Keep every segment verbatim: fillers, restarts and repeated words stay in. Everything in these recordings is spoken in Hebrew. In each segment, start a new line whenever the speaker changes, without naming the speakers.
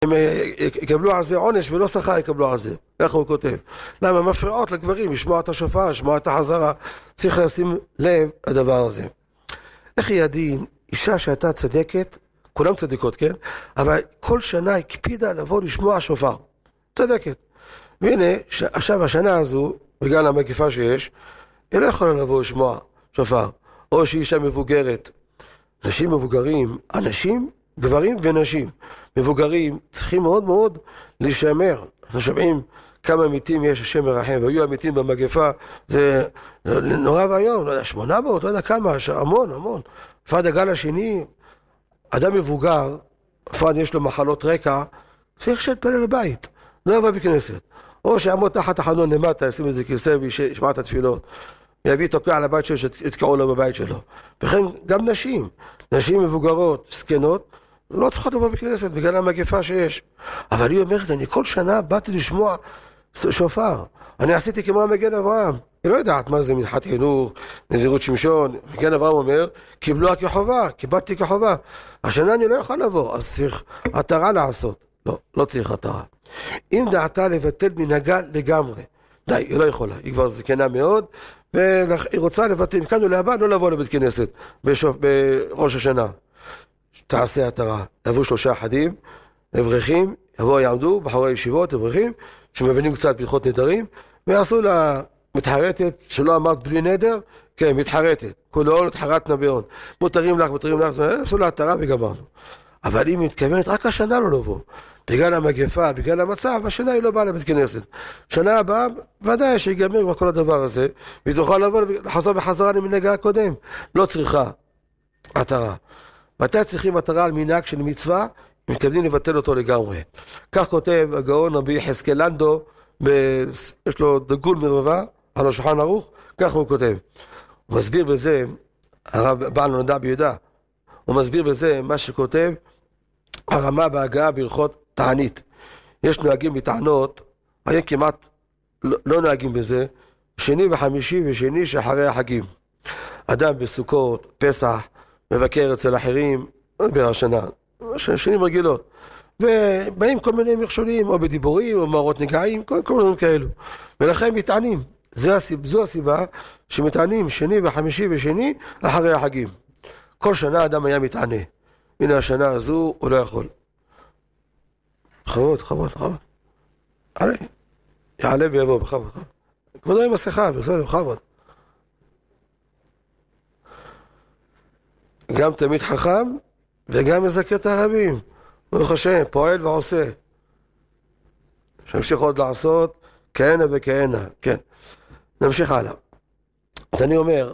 הם יקבלו על זה עונש ולא שכר יקבלו על זה. איך הוא כותב? למה מפריעות לגברים לשמוע את השופר, לשמוע את החזרה? צריך לשים לב לדבר הזה. איך ידין, אישה שהייתה צדקת, כולם צדיקות, כן? אבל כל שנה הקפידה לבוא לשמוע שופר. צדקת. והנה, עכשיו השנה הזו, בגלל המגיפה שיש, היא לא יכולה לבוא לשמוע שופר. או שהיא אישה מבוגרת. נשים מבוגרים, אנשים, גברים ונשים. מבוגרים צריכים מאוד מאוד להישמר. אנחנו שומעים כמה מתים יש השם מרחם, והיו המתים במגפה, זה נורא והיום, לא יודע, שמונה מאות, לא יודע כמה, המון, המון. פרד הגל השני, אדם מבוגר, פרד יש לו מחלות רקע, צריך שיתפלל לבית, לא יבוא בכנסת. או שיעמוד תחת החלון למטה, ישים איזה כיסא וישמע את התפילות. יביא תוקע על הבית שלו, שיתקעו לו בבית שלו. וכן גם נשים, נשים מבוגרות, סקנות, לא צריכות לבוא בכנסת בגלל המגפה שיש. אבל היא אומרת, אני כל שנה באתי לשמוע שופר. אני עשיתי כמו מגן אברהם. היא לא יודעת מה זה מנחת חינוך, נזירות שמשון. מגן אברהם אומר, קיבלוה כחובה, קיבלתי כחובה. השנה אני לא יכול לבוא, אז צריך התרה לעשות. לא, לא צריך התרה. אם דעתה לבטל מנהגה לגמרי, די, היא לא יכולה. היא כבר זקנה מאוד, והיא רוצה לבטל, מכאן ולהבא, לא לבוא לבית כנסת בשוף, בראש השנה. תעשה התרה. יבואו שלושה אחדים, אברכים, יבואו יעמדו, בחורי ישיבות, אברכים, שמבינים קצת בהלכות נדרים, ויעשו לה מתחרטת, שלא אמרת בלי נדר, כן, מתחרטת. כולו מתחרט נביון. מותרים לך, מותרים לך, עשו לה התרה וגמרנו. אבל אם היא מתכוונת, רק השנה לא לבוא. בגלל המגפה, בגלל המצב, השנה היא לא באה לבית כנסת. שנה הבאה, ודאי שיגמר כבר כל הדבר הזה, והיא תוכל לבוא לחזור בחזרה למנהגה הקודם. לא צריכה התרה. מתי צריכים התרה על מנהג של מצווה? מתכוונים לבטל אותו לגמרי. כך כותב הגאון רבי יחזקאל לנדו, ב... יש לו דגול מרבבה, על השולחן ערוך, כך הוא כותב. הוא מסביר בזה, הרב בעל נודע ביהודה, הוא מסביר בזה מה שכותב, הרמה בהגעה בהלכות תענית. יש נוהגים בטענות, היה כמעט לא, לא נוהגים בזה, שני וחמישי ושני שאחרי החגים. אדם בסוכות, פסח, מבקר אצל אחרים, לא דבר השנה, שנים רגילות. ובאים כל מיני מכשולים, או בדיבורים, או מערות נגעים, כל, כל מיני כאלו. ולכן מתענים. זו הסיבה, זו הסיבה שמתענים שני וחמישי ושני אחרי החגים. כל שנה אדם היה מתענה. הנה השנה הזו הוא לא יכול. חבוד, חבוד, חבוד. עלי. יעלה ויבוא בחבוד. כבודו עם מסכה, בסדר, חבוד. גם תמיד חכם, וגם מזכה את הרבים. ברוך השם, פועל ועושה. שמשיך עוד לעשות, כהנה וכהנה. כן. נמשיך הלאה. אז אני אומר,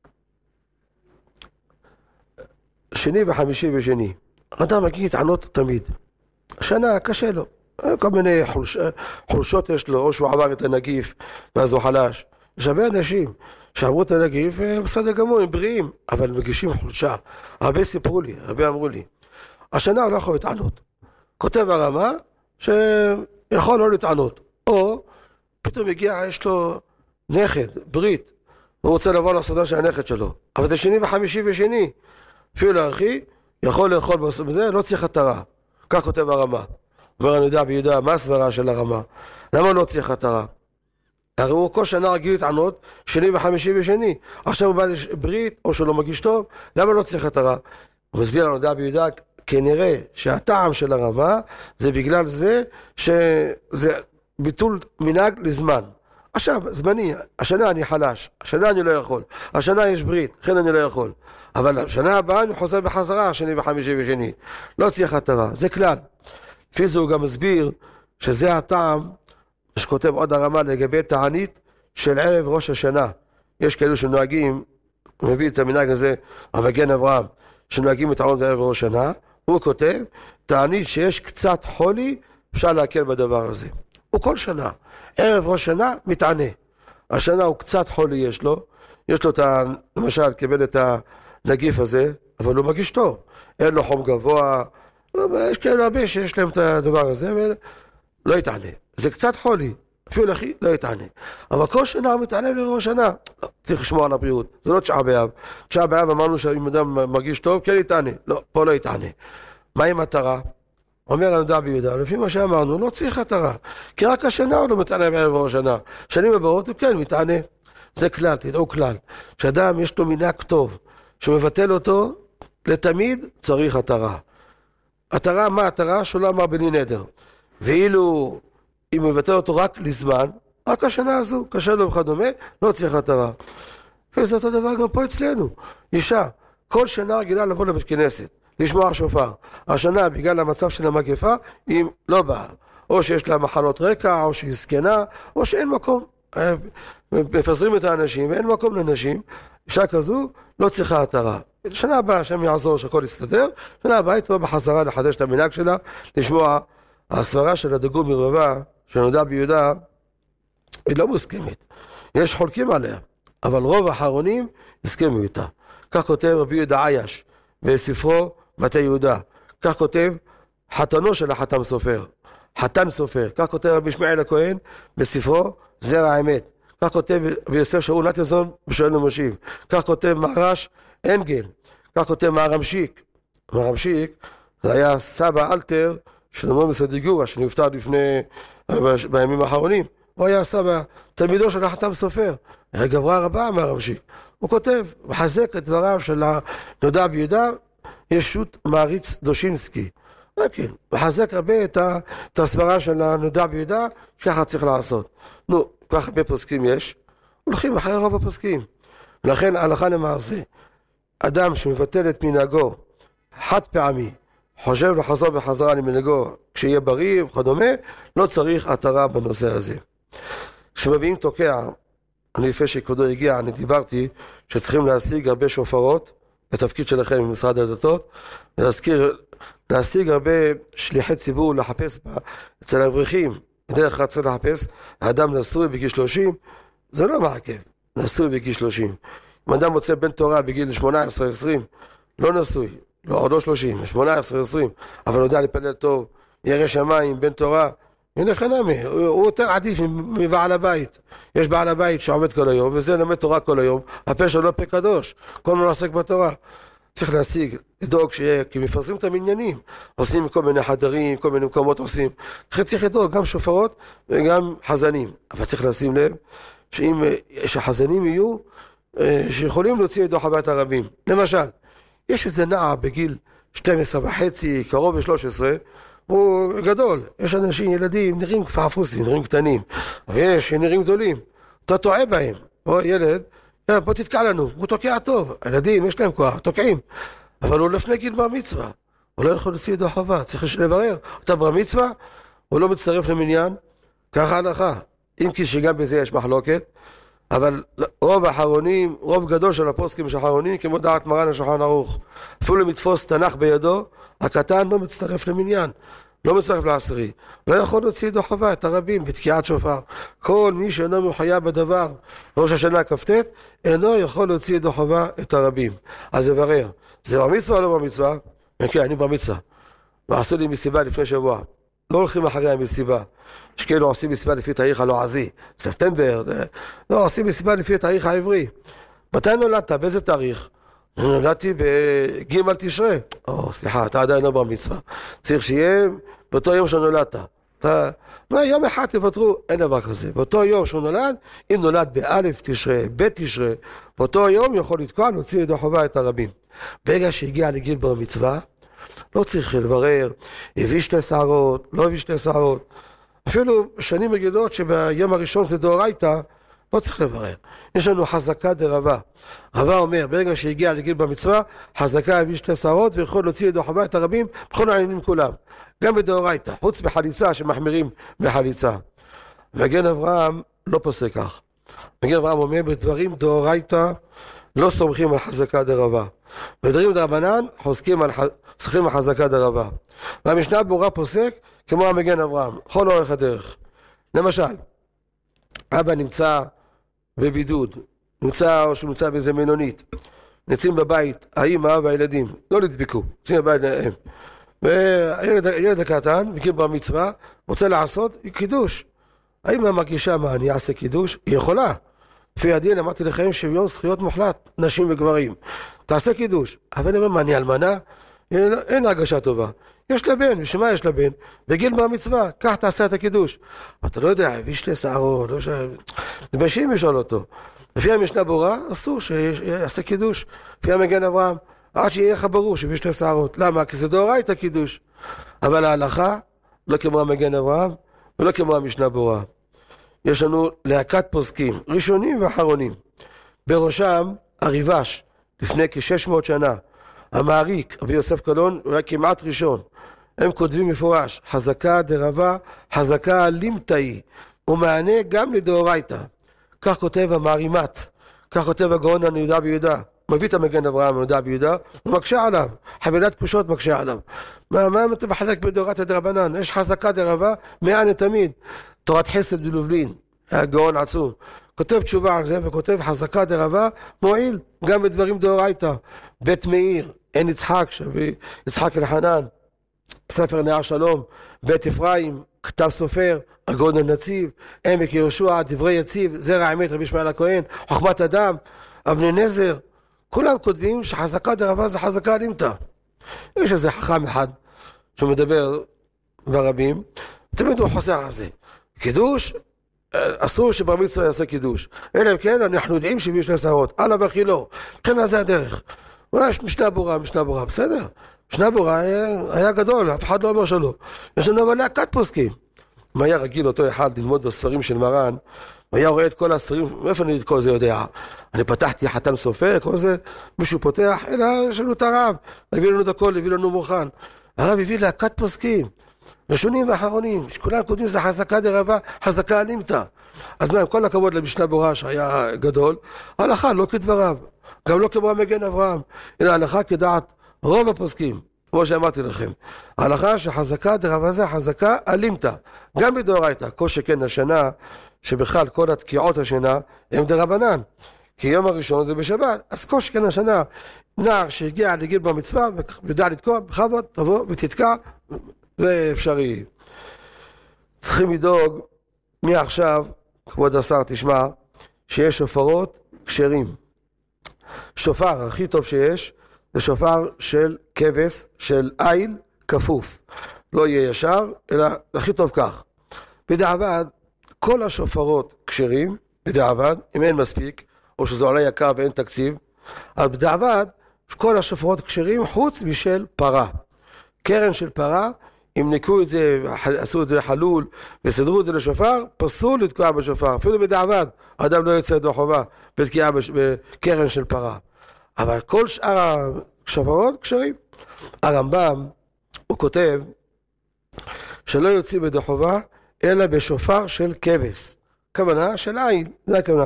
שני וחמישי ושני. אדם מגיע טענות תמיד. שנה קשה לו. כל מיני חולש, חולשות יש לו, או שהוא עבר את הנגיף, ואז הוא חלש. יש הרבה אנשים שעברו את הנגיף, בסדר גמור, הם בריאים, אבל מגישים חולשה. הרבה סיפרו לי, הרבה אמרו לי. השנה הוא לא יכול להתענות. כותב הרמה שיכול לא להתענות. או פתאום הגיע, יש לו נכד, ברית, הוא רוצה לבוא לסעודה של הנכד שלו. אבל זה שני וחמישי ושני. אפילו לאחי, יכול לאכול בזה, לא צריך התרה. כך כותב הרמה. אומר, אני יודע ביודע, מה הסברה של הרמה? למה לא צריך התרה? הרי הוא כל שנה רגיל להתענות, שני וחמישי ושני. עכשיו הוא בא לברית, או שהוא לא מגיש טוב, למה לא צריך התרה? הוא מסביר, אני יודע ביודע, כנראה שהטעם של הרמה, זה בגלל זה, שזה ביטול מנהג לזמן. עכשיו, זמני, השנה אני חלש, השנה אני לא יכול, השנה יש ברית, לכן אני לא יכול. אבל השנה הבאה אני חוזר בחזרה, שני וחמישי ושני. לא צריך התרה, זה כלל. לפי זה הוא גם מסביר שזה הטעם, שכותב עוד הרמה לגבי תענית של ערב ראש השנה. יש כאלו שנוהגים, הוא מביא את המנהג הזה, המגן אברהם, שנוהגים את תענות ערב ראש השנה, הוא כותב, תענית שיש קצת חולי, אפשר להקל בדבר הזה. הוא כל שנה, ערב ראש שנה, מתענה. השנה הוא קצת חולי יש לו, יש לו את ה... למשל, קיבל את הנגיף הזה, אבל הוא מגיש טוב. אין לו חום גבוה, יש כאלה הרבה שיש להם את הדבר הזה, ולא יתענה. זה קצת חולי, אפילו לכי, לא יתענה. אבל כל שנה הוא מתענה לראש שנה. לא, צריך לשמוע על הבריאות. זה לא תשעה באב. תשעה באב אמרנו שאם אדם מרגיש טוב, כן יתענה. לא, פה לא יתענה. מה עם התרה? אומר הנודע ביהודה, לפי מה שאמרנו, לא צריך התרה, כי רק השנה הוא לא מתענה בערב ראש השנה, שנים הבאות הוא כן מתענה. זה כלל, תדעו כלל, שאדם יש לו מנהג טוב, שמבטל אותו לתמיד צריך התרה. התרה, מה התרה? שלא אמר בלי נדר. ואילו אם מבטל אותו רק לזמן, רק השנה הזו, קשה לו וכדומה, לא צריך התרה. וזה אותו דבר גם פה אצלנו. אישה, כל שנה רגילה לבוא לבית כנסת, לשמוע שופר. השנה, בגלל המצב של המגפה, היא לא באה. או שיש לה מחלות רקע, או שהיא זקנה, או שאין מקום. מפזרים את האנשים, ואין מקום לנשים. אישה כזו לא צריכה התרה. שנה הבאה, השם יעזור שהכל יסתדר, שנה הבאה היא תבוא בחזרה לחדש את המנהג שלה, לשמוע הסברה של הדגור מרבבה, שנודע ביהודה, היא לא מוסכמת. יש חולקים עליה, אבל רוב האחרונים הסכימו איתה. כך כותב רבי יהודה עייש בספרו בתי יהודה. כך כותב חתנו של החתם סופר, חתן סופר. כך כותב רבי ישמעאל הכהן בספרו זרע האמת. כך כותב ביוסף שאול נתיזון בשואל ומשיב. כך כותב מרש אנגל. כך כותב מהרמשיק. מהרמשיק זה היה סבא אלתר של אמנון מסדיגורה שנפטר לפני, בימים האחרונים. הוא היה סבא, תלמידו של החתם סופר. היה גברה רבה מהרמשיק. הוא כותב, מחזק את דבריו של הנודע ביהודה, ישות מעריץ דושינסקי. כן, מחזק הרבה את, ה, את הסברה של הנודע ביהודה, שככה צריך לעשות. נו, כך הרבה פוסקים יש, הולכים אחרי רוב הפוסקים. ולכן הלכה למעשה, אדם שמבטל את מנהגו, חד פעמי, חושב לחזור בחזרה למנהגו, כשיהיה בריא וכדומה, לא צריך התרה בנושא הזה. כשמביאים תוקע, אני לפני שכבודו הגיע, אני דיברתי שצריכים להשיג הרבה שופרות, בתפקיד שלכם במשרד הדתות, ולהזכיר, להשיג הרבה שליחי ציבור לחפש בה, אצל האברכים, בדרך כלל צריך לחפש, האדם נשוי בגיל שלושים, זה לא מעכב, נשוי בגיל שלושים. אם אדם מוצא בן תורה בגיל שמונה עשרה עשרים, לא נשוי, לא, עוד לא שלושים, שמונה עשרה עשרים, אבל הוא יודע לפלל טוב, ירא שמיים, בן תורה, הנה חנמי, הוא, הוא יותר עדיף מבעל הבית. יש בעל הבית שעומד כל היום, וזה לומד תורה כל היום, הפה שלו לא פה קדוש, כל מיני עוסק בתורה. צריך להשיג, לדאוג שיהיה, כי מפרסים את המניינים, עושים כל מיני חדרים, כל מיני מקומות עושים. צריך לדאוג גם שופרות וגם חזנים. אבל צריך לשים לב, שאם שחזנים יהיו, שיכולים להוציא ידו חוות הרבים. למשל, יש איזה נער בגיל שתים עשרה וחצי, קרוב ל-שלוש עשרה, הוא גדול, יש אנשים, ילדים, נראים כפעפוסים, נראים קטנים, ויש שנראים גדולים, אתה טועה בהם, בוא ילד, בוא תתקע לנו, הוא תוקע טוב, הילדים יש להם כוח, תוקעים, אבל הוא לפני גיל בר מצווה, הוא לא יכול להוציא ידו חובה, צריך לברר, אתה בר מצווה, הוא לא מצטרף למניין, ככה הלכה, אם כי שגם בזה יש מחלוקת, אבל רוב האחרונים, רוב גדול של הפוסקים של האחרונים, כמו דעת מרן השולחן ערוך, אפילו מתפוס תנ"ך בידו, הקטן לא מצטרף למניין, לא מצטרף לעשירי, לא יכול להוציא ידו חובה את הרבים בתקיעת שופר. כל מי שאינו מחויב בדבר, ראש השנה כ"ט, אינו יכול להוציא ידו חובה את הרבים. אז יברר, זה בר מצווה או לא בר מצווה? כן, אני בר מצווה. ועשו לי מסיבה לפני שבוע. לא הולכים אחרי המסיבה. יש כאילו עושים מסיבה לפי תאריך הלועזי, ספטמבר, לא, עושים מסיבה לפי תאריך העברי. מתי נולדת? באיזה תאריך? נולדתי בג' תשרי. או, סליחה, אתה עדיין לא בר מצווה. צריך שיהיה באותו יום שנולדת. אתה, לא, יום אחד תוותרו, אין דבר כזה. באותו יום שהוא נולד, אם נולד באלף תשרי, ב' תשרי, באותו יום יכול לתקוע, להוציא ידו חובה את הרבים. ברגע שהגיע לגיל בר מצווה, לא צריך לברר, הביא שתי שערות, לא הביא שתי שערות. אפילו שנים רגילות שביום הראשון זה דאורייתא, לא צריך לברר. יש לנו חזקה דרבה. רבה אומר, ברגע שהגיע לגיל במצווה, חזקה הביא שתי שערות, ויכול להוציא ידו חובה את הרבים, בכל העניינים כולם. גם בדאורייתא, חוץ בחליצה, שמחמירים בחליצה. מגן אברהם לא פוסק כך. מגן אברהם אומר, בדברים דאורייתא, לא סומכים על חזקה דרבה. בדברים דרבנן, חוזקים על סומכים על חזקה דרבה. והמשנה ברורה פוסק, כמו המגן אברהם, כל אורך הדרך. למשל, אבא נמצא בבידוד, נמצא או שהוא נמצא באיזה מלונית, נמצאים בבית, האמא והילדים, לא נדבקו, נמצאים בבית להם. והילד הקטן, בגיל בר מצווה, רוצה לעשות קידוש. האמא מרגישה מה, אני אעשה קידוש? היא יכולה. לפי הדין אמרתי לכם שוויון זכויות מוחלט, נשים וגברים. תעשה קידוש. אבל אני אומר, מה, אני אלמנה? אין הרגשה טובה. יש לבן, ושמה יש לבן? בגיל בר מצווה, כך תעשה את הקידוש. אתה לא יודע, הביא שתי שערות, לא ש... מביישים לשאול אותו. לפי המשנה ברורה, אסור שיעשה קידוש. לפי המגן אברהם, עד שיהיה לך ברור שהביא שתי שערות. למה? כי זה דאורייתא קידוש. אבל ההלכה, לא כמו המגן אברהם, ולא כמו המשנה ברורה. יש לנו להקת פוסקים, ראשונים ואחרונים. בראשם הריבש, לפני כ-שש מאות שנה, המעריק, אבי יוסף קלון, הוא היה כמעט ראשון. הם כותבים מפורש, חזקה דרבה, חזקה לימתאי, ומענה גם לדאורייתא. כך כותב המערימת, כך כותב הגאון על יהודה ביהודה. מביא את המגן אברהם יהודה ביהודה, הוא מקשה עליו, חבילת קושות מקשה עליו. מה, מה אתה מחלק בדאורייתא דרבנן? יש חזקה דרבה, מענה תמיד. תורת חסד בלובלין, הגאון עצום. כותב תשובה על זה וכותב חזקה דרבה, מועיל גם בדברים דאורייתא. בית מאיר, עין יצחק, שבי יצחק אלחנן, ספר נהר שלום, בית אפרים, כתב סופר, הגאון הנציב, עמק יהושע, דברי יציב, זרע אמת רבי ישמעאל הכהן, חוכמת אדם, אבני נזר, כולם כותבים שחזקה דרבה זה חזקה לימתא. יש איזה חכם אחד שמדבר ברבים, תמיד הוא חוסר על זה. קידוש, אסור שבר מצווה יעשה קידוש. אלא אם כן, אנחנו יודעים שהביא שתי שערות, הלאה וכי לא. לכן זה הדרך. יש משנה ברורה, משנה ברורה, בסדר. משנה ברורה היה, היה גדול, אף אחד לא אומר שלא. יש לנו אבל להקת פוסקים. אם היה רגיל אותו אחד ללמוד בספרים של מרן, היה רואה את כל הספרים, מאיפה אני את כל זה יודע? אני פתחתי חתן סופר, כל זה, מישהו פותח, אלא יש לנו את הרב, הביא לנו את הכל, הביא לנו מוכן. הרב הביא להקת פוסקים, ראשונים ואחרונים, שכולם כותבים זה חזקה דרבה, חזקה לימתא. אז מה, עם כל הכבוד למשנה ברורה שהיה גדול, הלכה לא כדבריו, גם לא כמו המגן אברהם, אלא הלכה כדעת רוב הפוסקים, כמו שאמרתי לכם. ההלכה שחזקה דרבה זה חזקה לימתא, גם בדאורייתא, כל שכן השנה, שבכלל כל התקיעות השנה הם דרבנן, כי יום הראשון זה בשבת, אז כל שכן השנה, נער שהגיע לגיל בר מצווה ויודע לתקוע, בכבוד תבוא ותתקע, זה אפשרי. צריכים לדאוג מעכשיו, כבוד השר תשמע, שיש שופרות כשרים. שופר הכי טוב שיש זה שופר של כבש, של איל כפוף, לא יהיה ישר אלא הכי טוב כך. בדיעבד כל השופרות כשרים, בדיעבד אם אין מספיק או שזה עולה יקר ואין תקציב, אז בדיעבד כל השופרות כשרים חוץ משל פרה. קרן של פרה, אם ניקו את זה, עשו את זה לחלול וסדרו את זה לשופר, פסול לתקוע בשופר, אפילו בדיעבד האדם לא יוצא ידו חובה בתקיעה בקרן של פרה. אבל כל שאר השופרות כשרים. הרמב"ם הוא כותב שלא יוצאים ידו חובה אלא בשופר של כבש, כוונה של איל, זה הכוונה.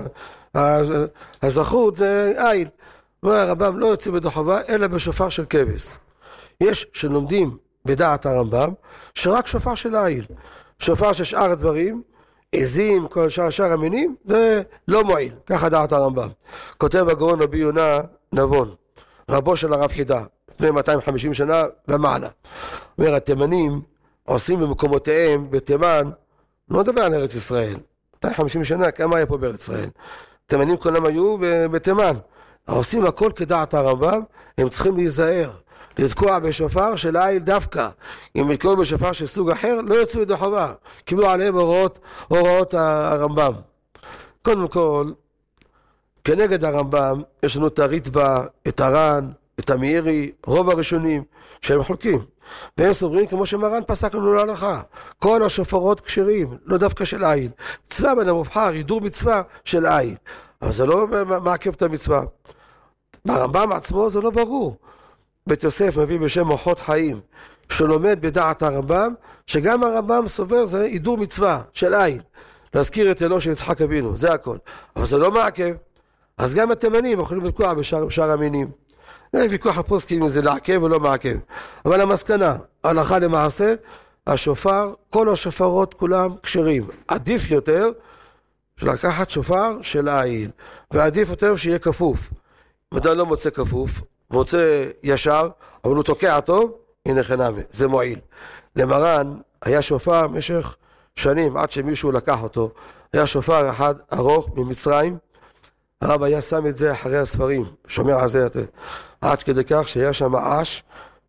הזכות זה איל. והרמב"ם לא יוצאים ידו חובה אלא בשופר של כבש. יש שלומדים בדעת הרמב"ם שרק שופר של איל, שופר של שאר הדברים, עזים, כל שאר שאר המינים, זה לא מועיל, ככה דעת הרמב"ם. כותב הגאון רבי יונה נבון, רבו של הרב חידה, לפני מאתיים וחמישים שנה ומעלה. אומר, התימנים עושים במקומותיהם, בתימן, לא מדבר על ארץ ישראל, מאתיים וחמישים שנה, כמה היה פה בארץ ישראל? תימנים כולם היו בתימן, עושים הכל כדעת הרמב"ם, הם צריכים להיזהר, לתקוע בשופר של איל דווקא. אם לתקוע בשופר של סוג אחר, לא יצאו ידי חובה. קיבלו עליהם הוראות, הוראות הרמב"ם. קודם כל, כנגד הרמב"ם, יש לנו את הריטב"א, את הר"ן, את המאירי, רוב הראשונים, שהם חולקים. והם סוברים כמו שמרן פסק לנו להלכה. כל השופרות כשרים, לא דווקא של איל. מצווה בין המובחר, הידור מצווה של איל. אבל זה לא מעכב את המצווה. ברמב"ם עצמו זה לא ברור. בית יוסף מביא בשם אורחות חיים, שלומד בדעת הרמב"ם, שגם הרמב"ם סובר זה הידור מצווה של איל. להזכיר את אלו של יצחק אבינו, זה הכל. אבל זה לא מעכב. אז גם התימנים יכולים לתקוע בשאר, בשאר המינים. זה ויכוח הפוסקים אם זה לעכב או לא מעכב. אבל המסקנה, הלכה למעשה, השופר, כל השופרות כולם כשרים. עדיף יותר שלקחת שופר של איל, ועדיף יותר שיהיה כפוף. אם אדם לא מוצא כפוף, מוצא ישר, אבל הוא תוקע טוב, הנה חנמי, זה מועיל. למרן היה שופר במשך שנים, עד שמישהו לקח אותו, היה שופר אחד ארוך ממצרים, הרב היה שם את זה אחרי הספרים, שומר על זה, עד כדי כך שהיה שם אש,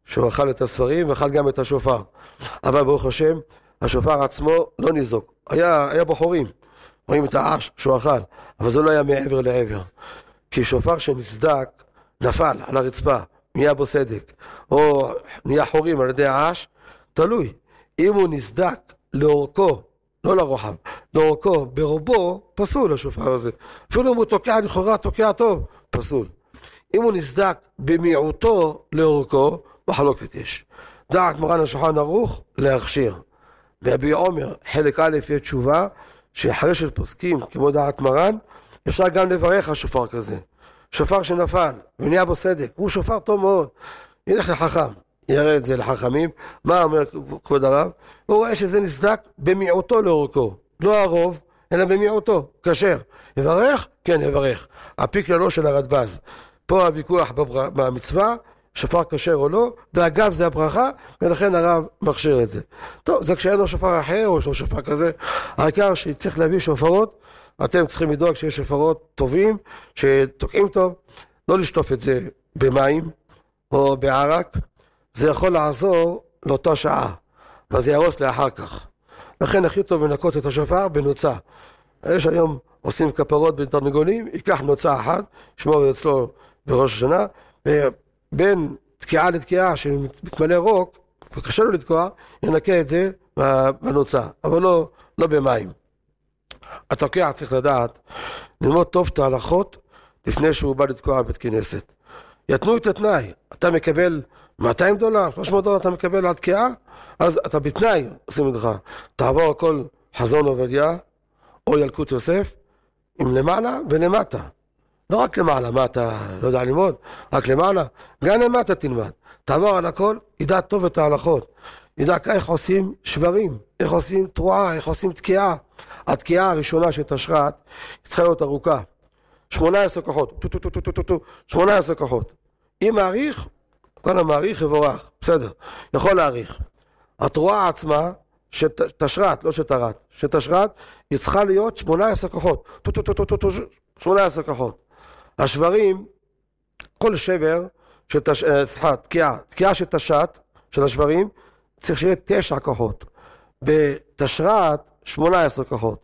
שהוא אכל את הספרים ואכל גם את השופר. אבל ברוך השם, השופר עצמו לא ניזוק. היה, היה בחורים, רואים את העש שהוא אכל, אבל זה לא היה מעבר לעבר. כי שופר שנסדק, נפל על הרצפה, נהיה בו סדק, או נהיה חורים על ידי העש, תלוי. אם הוא נסדק לאורכו, לא לרוחב, לאורכו, ברובו, פסול השופר הזה. אפילו אם הוא תוקע לכאורה, תוקע טוב, פסול. אם הוא נסדק במיעוטו לאורכו, מחלוקת יש. דעת מרן השולחן ערוך להכשיר. ברבי עומר, חלק א' יש תשובה, שאחרי שפוסקים כמו דעת מרן, אפשר גם לברך על שופר כזה. שופר שנפל ונהיה בו סדק, הוא שופר טוב מאוד. ילך לחכם, יראה את זה לחכמים. מה אומר כבוד הרב? הוא רואה שזה נסדק במיעוטו לאורכו. לא הרוב, אלא במיעוטו, כשר. יברך? כן, יברך. הפי כללו של הרדב"ז. פה הוויכוח במצווה, שופר כשר או לא, ואגב זה הברכה, ולכן הרב מכשיר את זה. טוב, זה כשאין לו שופר אחר או שופר כזה, העיקר שצריך להביא שופרות, אתם צריכים לדאוג שיש שופרות טובים, שתוקעים טוב, לא לשטוף את זה במים או בערק, זה יכול לעזור לאותה שעה, וזה ירוס לאחר כך. לכן הכי טוב לנקות את השופר בנוצה. יש היום עושים כפרות בתרנגולים, ייקח נוצה אחת, שמור אצלו בראש השנה, ובין תקיעה לתקיעה שמתמלא רוק, וקשה לו לתקוע, ינקה את זה בנוצה, אבל לא, לא במים. התוקע צריך לדעת, ללמוד טוב את ההלכות לפני שהוא בא לתקוע בית כנסת. יתנו את התנאי, אתה מקבל מאתיים דולר, שלוש מאות דולר אתה מקבל על תקיעה, אז אתה בתנאי, עושים לך, תעבור הכל חזון עובדיה, או ילקוט יוסף, עם למעלה ולמטה. לא רק למעלה, מה אתה לא יודע ללמוד, רק למעלה, גם למטה תלמד. תעבור על הכל, ידע טוב את ההלכות. ידע איך עושים שברים, איך עושים תרועה, איך עושים תקיעה. התקיעה הראשונה שתשרת, צריכה להיות ארוכה. שמונה עשרה כוחות, טו טו טו טו טו טו, שמונה עשרה כוחות. אם מעריך, כל המעריך יבורך, בסדר, יכול להעריך. התרועה עצמה, שתשרת, לא שתרת, שתשרת, היא צריכה להיות שמונה עשרה כוחות, טו טו טו טו טו טו, שמונה עשרה כוחות. השברים, כל שבר, שתש... סליחה, תקיעה, תקיעה שתשת, של השברים, צריך שיהיה תשע כוחות. בתשרת, שמונה עשרה כוחות.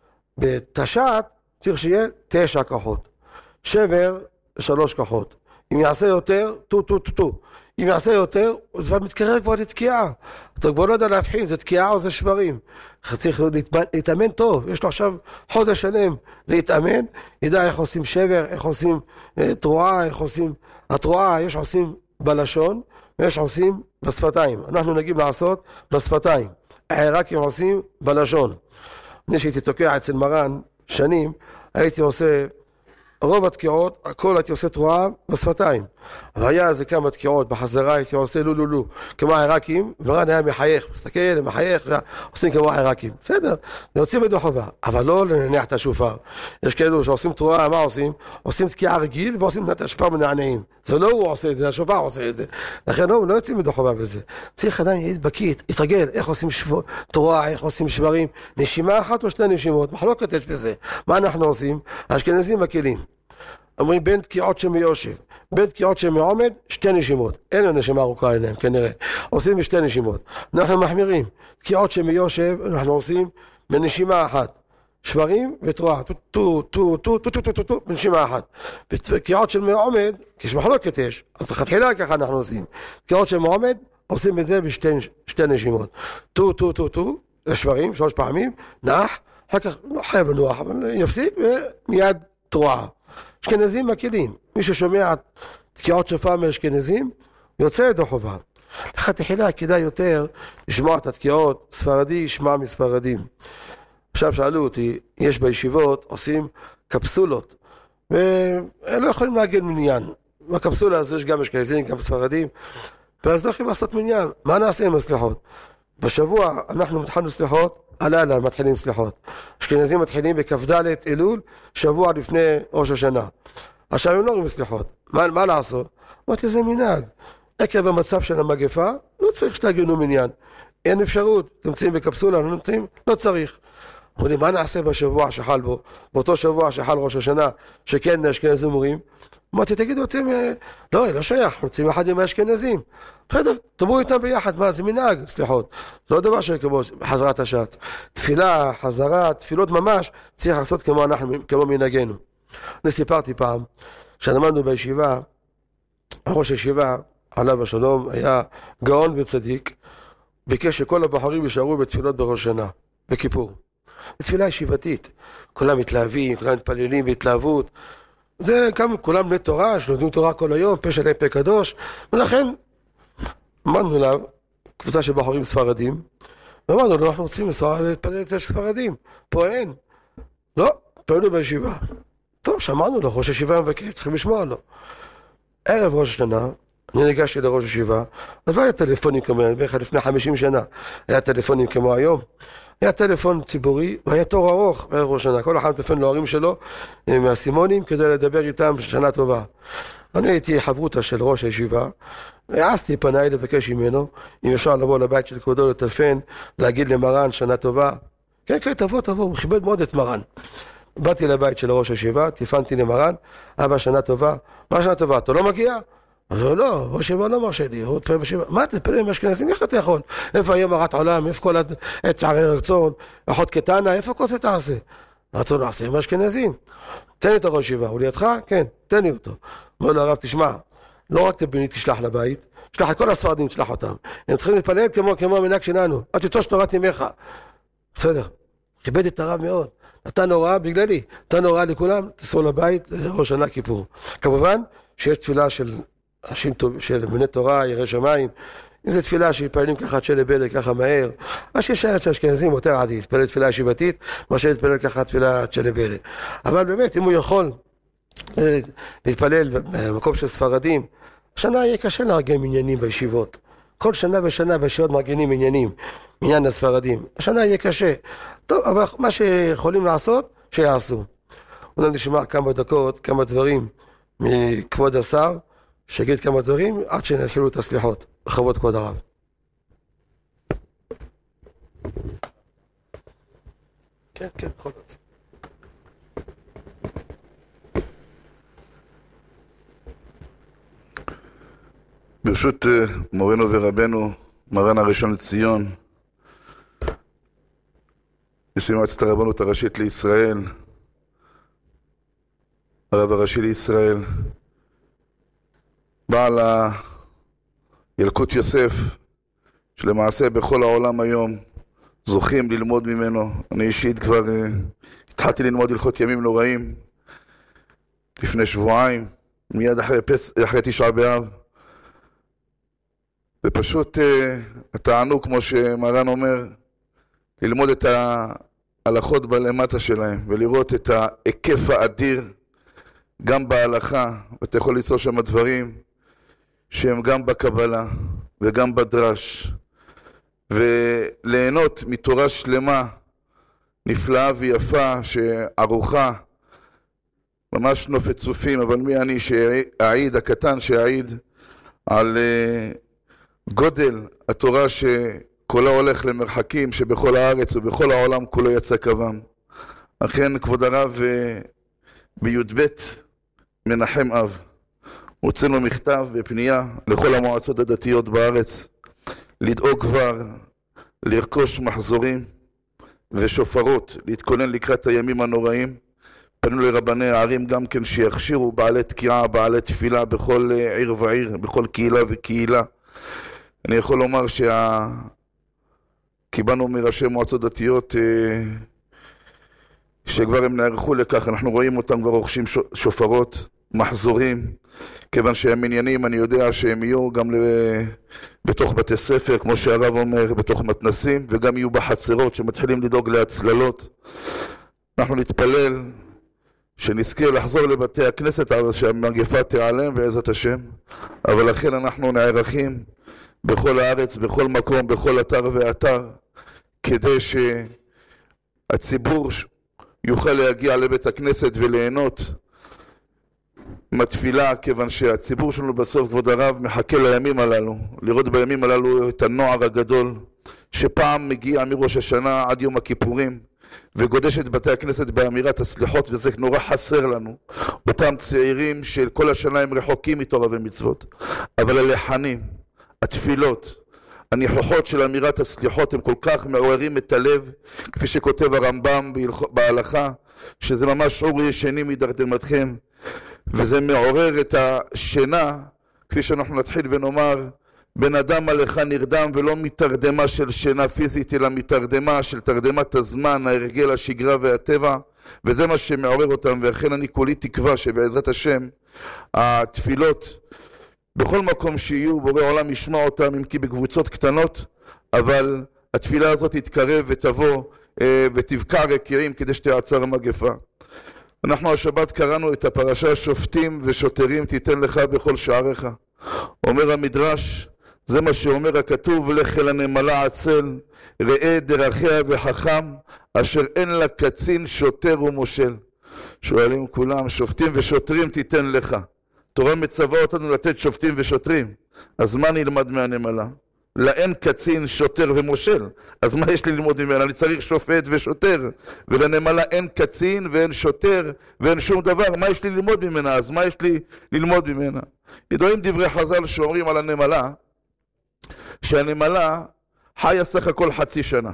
בתשת, צריך שיהיה תשע כוחות. שבר, שלוש כוחות. אם יעשה יותר, טו טו טו טו. אם יעשה יותר, זה מתקרב כבר לתקיעה. אתה כבר לא יודע להבחין, זה תקיעה או זה שברים. צריך להתאמן טוב, יש לו עכשיו חודש שלם להתאמן, ידע איך עושים שבר, איך עושים אה, תרועה, איך עושים... התרועה יש עושים בלשון, ויש עושים בשפתיים. אנחנו נגיד לעשות בשפתיים. העיראקים עושים בלשון. אני שהייתי תוקע אצל מרן שנים, הייתי עושה... רוב התקיעות, הכל הייתי עושה תרועה בשפתיים. והיה איזה כמה תקיעות, בחזרה הייתי עושה לו לו לו, כמו העיראקים, ורן היה מחייך, מסתכל, מחייך, עושים כמו העיראקים. בסדר, נוצאים את החובה, אבל לא לנענע את השופר. יש כאלו שעושים תרועה, מה עושים? עושים תקיעה רגיל ועושים את השופר מנענעים. זה לא הוא עושה את זה, השופר עושה את זה. לכן לא, לא יוצאים את החובה בזה. צריך עדיין להתבקיט, להתרגל, איך עושים שו... תרועה, איך עושים שברים, נשימה אחת או שתי נשימות, מחלוקת יש בזה. מה אנחנו עושים? האשכנזים מקלים. אומרים בין תקיעות שמיושב, בין תקיעות שמעומד, שתי נשימות. אין לו נשימה ארוכה אליהם, כנראה. עושים בשתי נשימות. אנחנו מחמירים. תקיעות שמיושב, אנחנו עושים בנשימה אחת. שברים ותרועה. טו, טו, טו, טו, טו, טו, טו, טו, טו, בנשימה אחת. ותקיעות של מעומד, כשמחלוקת יש, אז תחילה ככה אנחנו עושים. תקיעות של מעומד, עושים את זה בשתי שתי נשימות. טו, טו, טו, טו, שברים, שלוש פעמים, נח, אחר כך לא חייב לנוח, אבל יפסיק ומיד תרועה. אשכנזים מקלים, מי ששומע תקיעות שופר מאשכנזים, יוצא את החובה. לך תחילה כדאי יותר לשמוע את התקיעות, ספרדי ישמע מספרדים. עכשיו שאלו אותי, יש בישיבות, עושים קפסולות, והם לא יכולים להגן מניין. בקפסולה הזו יש גם אשכנזים, גם ספרדים, ואז לא יכולים לעשות מניין. מה נעשה עם הסליחות? בשבוע אנחנו מתחלנו סליחות, הלילה מתחילים סליחות. אשכנזים מתחילים בכ"ד אלול, שבוע לפני ראש השנה. עכשיו הם לא רואים סליחות. מה, מה לעשות? אמרתי, זה מנהג. עקב המצב של המגפה, לא צריך שתגנו מניין. אין אפשרות. נמצאים בקפסולה, לא נמצאים, לא צריך. אומרים, מה נעשה בשבוע שחל בו? באותו שבוע שחל ראש השנה, שכן אשכנזים אומרים, אמרתי, תגידו אתם, לא, לא שייך, רוצים אחד עם האשכנזים. בסדר, תאמרו איתם ביחד, מה, זה מנהג, סליחות. זה לא דבר שכמו חזרת השץ. תפילה, חזרה, תפילות ממש, צריך לעשות כמו אנחנו, כמו מנהגנו. אני סיפרתי פעם, כשלמדנו בישיבה, ראש הישיבה, עליו השלום, היה גאון וצדיק, ביקש שכל הבחורים יישארו בתפילות בראש שנה, בכיפור. בתפילה ישיבתית, כולם מתלהבים, כולם מתפללים בהתלהבות, זה גם כולם בני תורה, שלומדים תורה כל היום, פה שלהם פה קדוש, ולכן אמרנו לה, קבוצה של בחורים ספרדים, ואמרנו לו, אנחנו רוצים להתפלל אצל ספרדים, פה אין. לא, פללנו בישיבה. טוב, שמענו לו, ראש הישיבה מבקש, צריכים לשמוע לו. ערב ראש השנה, אני ניגשתי לראש הישיבה, אז לא היה טלפונים כמו, לפני חמישים שנה, היה טלפונים כמו היום, היה טלפון ציבורי, והיה תור ארוך בערב ראש השנה, כל אחד טלפון להורים שלו, מהסימונים, כדי לדבר איתם שנה טובה. אני הייתי חברותה של ראש הישיבה, העסתי פניי לבקש ממנו, אם אפשר לבוא לבית של כבודו לטלפן, להגיד למרן שנה טובה. כן, כן, תבוא, תבוא, הוא כיבד מאוד את מרן. באתי לבית של ראש הישיבה, טלפנתי למרן, אבא שנה טובה, מה שנה טובה, אתה לא מגיע? אז הוא לא, ראש הישיבה לא מרשה לי, הוא תפעל בישיבה, מה אתה תפעל עם אשכנזים, איך אתה יכול? איפה היום הרת עולם, איפה כל את שערי רצון, אחות קטנה, איפה כל זה תעשה? רצון לעשה עם אשכנזים. תן לי את הראש הישיבה, הוא לידך? כן, תן לי אותו. אומר לו הרב, תשמע, לא רק לבני תשלח לבית, תשלח את כל הספרדים, תשלח אותם. הם צריכים להתפלל כמו, כמו המנהג שלנו, אל תיטוש תורת נימך. בסדר, כיבד את הרב מאוד. נתן הוראה בגללי, נתן הוראה לכולם, תסעו לבית, ראש שנה כיפור. כמובן שיש תפילה של אנשים טוב, של בני תורה, ירא שמיים, זו תפילה שהתפללים ככה צ'לה בלה, ככה מהר. מה שיש ארץ אשכנזים יותר עדיף, להתפלל תפילה ישיבתית, מה להתפלל ככה תפילה צ'לה בלה. אבל באמת, אם הוא יכול להתפלל במקום של ספרדים, השנה יהיה קשה לארגן עניינים בישיבות. כל שנה ושנה בישיבות מארגנים עניינים, עניין הספרדים. השנה יהיה קשה. טוב, אבל מה שיכולים לעשות, שיעשו. אולי נשמע כמה דקות, כמה דברים מכבוד השר, שיגיד כמה דברים עד שנתחילו את הסליחות. בכבוד כבוד הרב. כן, כן, יכול להיות.
ברשות מורנו ורבנו, מרן הראשון לציון, נשיא מועצת הרבנות הראשית לישראל, הרב הראשי לישראל, בעל ילקוט יוסף, שלמעשה בכל העולם היום זוכים ללמוד ממנו. אני אישית כבר התחלתי ללמוד הלכות ימים נוראים לפני שבועיים, מיד אחרי, פס... אחרי תשעה באב, ופשוט התענוג, כמו שמרן אומר, ללמוד את ההלכות בלמטה שלהם ולראות את ההיקף האדיר גם בהלכה, ואתה יכול ליצור שם דברים שהם גם בקבלה וגם בדרש, וליהנות מתורה שלמה נפלאה ויפה שערוכה ממש נופת צופים. אבל מי אני שהעיד, הקטן שהעיד על גודל התורה שכולה הולך למרחקים שבכל הארץ ובכל העולם כולו יצא קוון. אכן כבוד הרב בי"ב מנחם אב הוצאנו מכתב בפנייה לכל המועצות הדתיות בארץ לדאוג כבר לרכוש מחזורים ושופרות, להתכונן לקראת הימים הנוראים. פנו לרבני הערים גם כן שיכשירו בעלי תקיעה, בעלי תפילה בכל עיר ועיר, בכל קהילה וקהילה. אני יכול לומר שה... קיבלנו מראשי מועצות דתיות שכבר הם נערכו לכך, אנחנו רואים אותם כבר רוכשים שופרות, מחזורים, כיוון שהם עניינים, אני יודע שהם יהיו גם בתוך בתי ספר, כמו שהרב אומר, בתוך מתנסים, וגם יהיו בחצרות שמתחילים לדאוג להצללות. אנחנו נתפלל שנזכה לחזור לבתי הכנסת, אבל שהמגפה תיעלם בעזרת השם. אבל לכן אנחנו נערכים בכל הארץ, בכל מקום, בכל אתר ואתר, כדי שהציבור יוכל להגיע לבית הכנסת וליהנות מתפילה, כיוון שהציבור שלנו בסוף כבוד הרב מחכה לימים הללו, לראות בימים הללו את הנוער הגדול שפעם מגיע מראש השנה עד יום הכיפורים, וגודש את בתי הכנסת באמירת הסליחות, וזה נורא חסר לנו. אותם צעירים של כל השנה הם רחוקים מתורה ומצוות, אבל הלחנים, התפילות, הניחוחות של אמירת הסליחות הם כל כך מעוררים את הלב, כפי שכותב הרמב"ם בהלכה, שזה ממש אור ישנים מדרדמתכם, וזה מעורר את השינה, כפי שאנחנו נתחיל ונאמר, בן אדם עליך נרדם, ולא מתרדמה של שינה פיזית, אלא מתרדמה של תרדמת הזמן, ההרגל, השגרה והטבע, וזה מה שמעורר אותם. ולכן אני כולי תקווה שבעזרת השם התפילות בכל מקום שיהיו, בורא עולם ישמע אותם, אם כי בקבוצות קטנות, אבל התפילה הזאת תתקרב ותבוא ותבקע רקיעים כדי שתעצר המגפה. אנחנו השבת קראנו את הפרשה שופטים ושוטרים תיתן לך בכל שעריך. אומר המדרש, זה מה שאומר הכתוב, לך אל הנמלה עצל, ראה דרכיה וחכם, אשר אין לה קצין שוטר ומושל. שואלים כולם, שופטים ושוטרים תיתן לך. תורה מצווה אותנו לתת שופטים ושוטרים, אז מה נלמד מהנמלה? לאין קצין שוטר ומושל, אז מה יש לי ללמוד ממנה? אני צריך שופט ושוטר, ולנמלה אין קצין ואין שוטר ואין שום דבר, מה יש לי ללמוד ממנה? אז מה יש לי ללמוד ממנה? ידועים דברי חז"ל שאומרים על הנמלה, שהנמלה חיה סך הכל חצי שנה,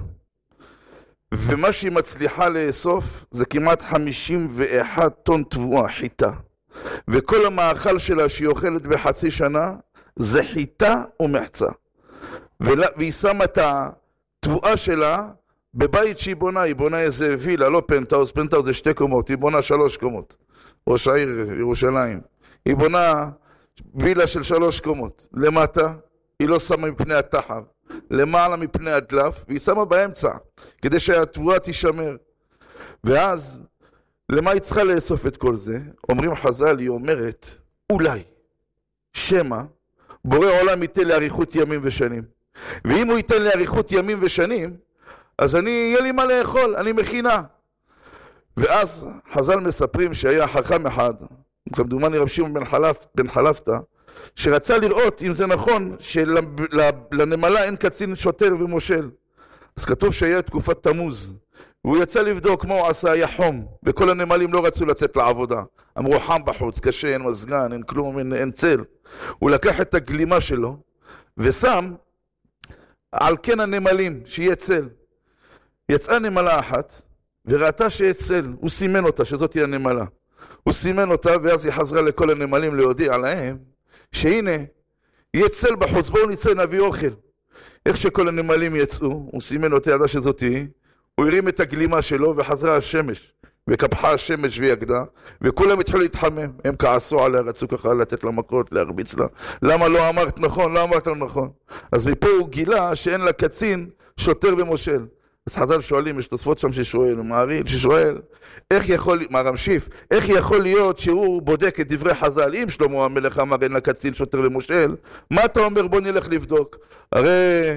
ומה שהיא מצליחה לאסוף זה כמעט חמישים ואחד טון תבואה, חיטה, וכל המאכל שלה שהיא אוכלת בחצי שנה זה חיטה ומחצה, והיא שמה את התבואה שלה בבית שהיא בונה, היא בונה איזה וילה, לא פנטאוס, פנטאוס זה שתי קומות, היא בונה שלוש קומות, ראש העיר ירושלים, היא בונה וילה של שלוש קומות, למטה היא לא שמה מפני התחר, למעלה מפני הדלף, והיא שמה באמצע, כדי שהתבואה תישמר. ואז, למה היא צריכה לאסוף את כל זה? אומרים חז"ל, היא אומרת, אולי, שמה, בורא עולם ייתן לי אריכות ימים ושנים. ואם הוא ייתן לי אריכות ימים ושנים, אז אני, יהיה לי מה לאכול, אני מכינה. ואז חז"ל מספרים שהיה חכם אחד, כמדומני רב שמעון בן חלף, בן חלפתא, שרצה לראות אם זה נכון שלנמלה אין קצין שוטר ומושל. אז כתוב שהיה תקופת תמוז, והוא יצא לבדוק מה הוא עשה, היה חום, וכל הנמלים לא רצו לצאת לעבודה. אמרו חם בחוץ, קשה, אין מזגן, אין כלום, אין, אין צל. הוא לקח את הגלימה שלו, ושם על כן הנמלים, שיהיה צל. יצאה נמלה אחת, וראתה שיהיה צל, הוא סימן אותה, שזאת היא הנמלה. הוא סימן אותה, ואז היא חזרה לכל הנמלים להודיע עליהם, שהנה, יהיה צל בחוץ, בואו נצא נביא אוכל. איך שכל הנמלים יצאו, הוא סימן אותה, ידע שזאת היא, הוא הרים את הגלימה שלו וחזרה השמש, וקפחה השמש ויגדה, וכולם התחילו להתחמם, הם כעסו עליה, רצו ככה לתת לה מכות, להרביץ לה, למה לא אמרת נכון, לא אמרת לא נכון. אז מפה הוא גילה שאין לה קצין, שוטר ומושל. אז חז"ל שואלים, יש תוספות שם ששואל, מעריל, ששואל, איך יכול, מה רמשיף, איך יכול להיות שהוא בודק את דברי חז"ל, אם שלמה המלך אמר אין לה קצין, שוטר ומושל, מה אתה אומר בוא נלך לבדוק? הרי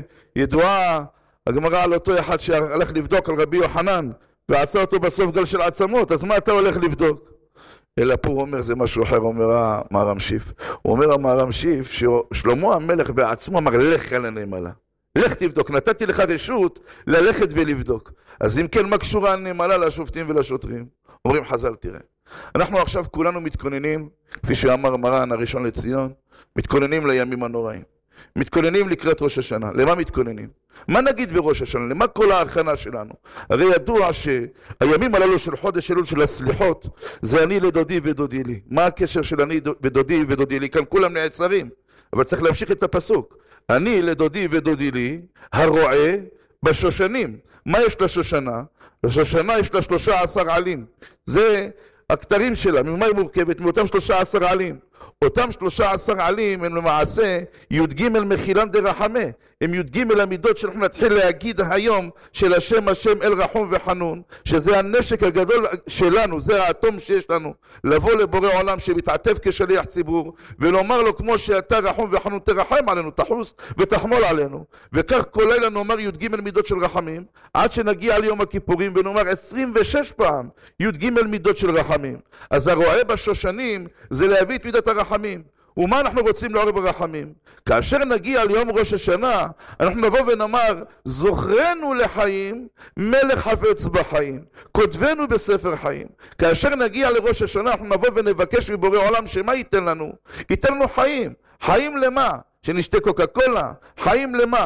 ידועה הגמרא על אותו אחד שהלך לבדוק על רבי יוחנן, ועשה אותו בסוף גל של עצמות, אז מה אתה הולך לבדוק? אלא פה הוא אומר זה משהו אחר, אומר המהר"ם שיף. הוא אומר המהר"ם שיף ששלמה המלך בעצמו אמר לך על הנמלה. לך תבדוק, נתתי לך רשות ללכת ולבדוק. אז אם כן, מה קשורה הנמלה לשופטים ולשוטרים? אומרים חז"ל, תראה. אנחנו עכשיו כולנו מתכוננים, כפי שאמר מרן הראשון לציון, מתכוננים לימים הנוראים. מתכוננים לקראת ראש השנה. למה מתכוננים? מה נגיד בראש השנה? למה כל ההכנה שלנו? הרי ידוע שהימים הללו של חודש אלול של הסליחות, זה אני לדודי ודודי לי. מה הקשר של אני ודודי ודודי לי? כאן כולם נעצרים. אבל צריך להמשיך את הפסוק. אני לדודי ודודי לי, הרועה בשושנים. מה יש לשושנה? לשושנה יש לה שלושה עשר עלים. זה הכתרים שלה. ממה היא מורכבת? מאותם שלושה עשר עלים. אותם שלושה עשר עלים הם למעשה י"ג מחילן דרחמה. הם י"ג המידות שאנחנו נתחיל להגיד היום של השם השם אל רחום וחנון, שזה הנשק הגדול שלנו, זה האטום שיש לנו, לבוא לבורא עולם שמתעטף כשליח ציבור ולומר לו כמו שאתה רחום וחנון תרחם עלינו, תחוס ותחמול עלינו. וכך כל לילה נאמר י"ג מידות של רחמים עד שנגיע ליום הכיפורים ונאמר עשרים ושש פעם י"ג מידות של רחמים. אז הרועה בשושנים זה להביא את מידת הרחמים. ומה אנחנו רוצים לעורר ברחמים? כאשר נגיע ליום ראש השנה, אנחנו נבוא ונאמר, זוכרנו לחיים, מלך חפץ בחיים, כותבנו בספר חיים. כאשר נגיע לראש השנה, אנחנו נבוא ונבקש מבורא עולם, שמה ייתן לנו? ייתן לנו חיים. חיים למה? שנשתה קוקה קולה? חיים למה?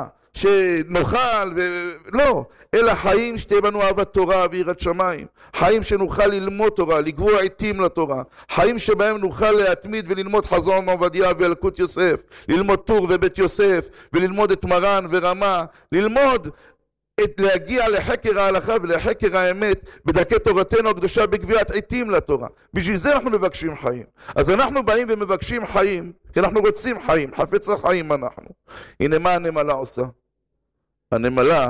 שנאכל ו... לא, אלא חיים שתהיה בנו אהבת תורה ויראת שמיים, חיים שנוכל ללמוד תורה, לקבוע עיתים לתורה, חיים שבהם נוכל להתמיד וללמוד חזון עובדיה ואלקוט יוסף, ללמוד טור ובית יוסף, וללמוד את מרן ורמה, ללמוד את להגיע לחקר ההלכה ולחקר האמת בדרכי תורתנו הקדושה בקביעת עיתים לתורה. בשביל זה אנחנו מבקשים חיים. אז אנחנו באים ומבקשים חיים, כי אנחנו רוצים חיים, חפץ החיים אנחנו. הנה מה הנמלה עושה? הנמלה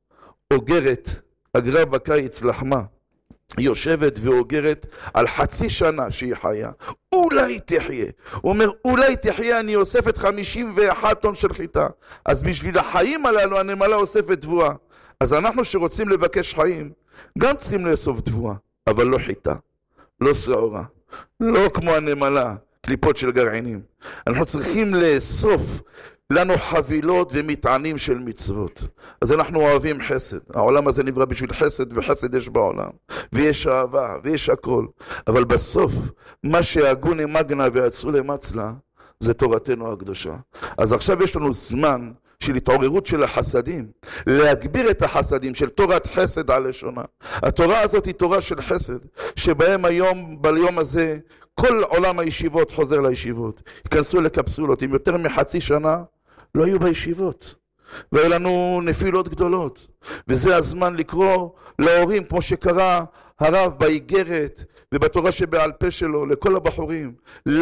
אוגרת, אגרה בקיץ לחמה. היא יושבת ואוגרת על חצי שנה שהיא חיה. אולי תחיה. הוא אומר, אולי תחיה, אני אוספת חמישים ואחת טון של חיטה. אז בשביל החיים הללו הנמלה אוספת תבואה. אז אנחנו שרוצים לבקש חיים, גם צריכים לאסוף תבואה, אבל לא חיטה, לא שעורה, לא כמו הנמלה, קליפות של גרעינים. אנחנו צריכים לאסוף לנו חבילות ומטענים של מצוות. אז אנחנו אוהבים חסד. העולם הזה נברא בשביל חסד, וחסד יש בעולם. ויש אהבה, ויש הכל. אבל בסוף, מה שהגוני מגנה ויצאו למצלה, זה תורתנו הקדושה. אז עכשיו יש לנו זמן של התעוררות של החסדים, להגביר את החסדים של תורת חסד על לשונה. התורה הזאת היא תורה של חסד, שבהם היום, ביום הזה, כל עולם הישיבות חוזר לישיבות. ייכנסו לקפסולות, עם יותר מחצי שנה, לא היו בישיבות. והיו לנו נפילות גדולות. וזה הזמן לקרוא להורים, כמו שקרא הרב באיגרת ובתורה שבעל פה שלו, לכל הבחורים,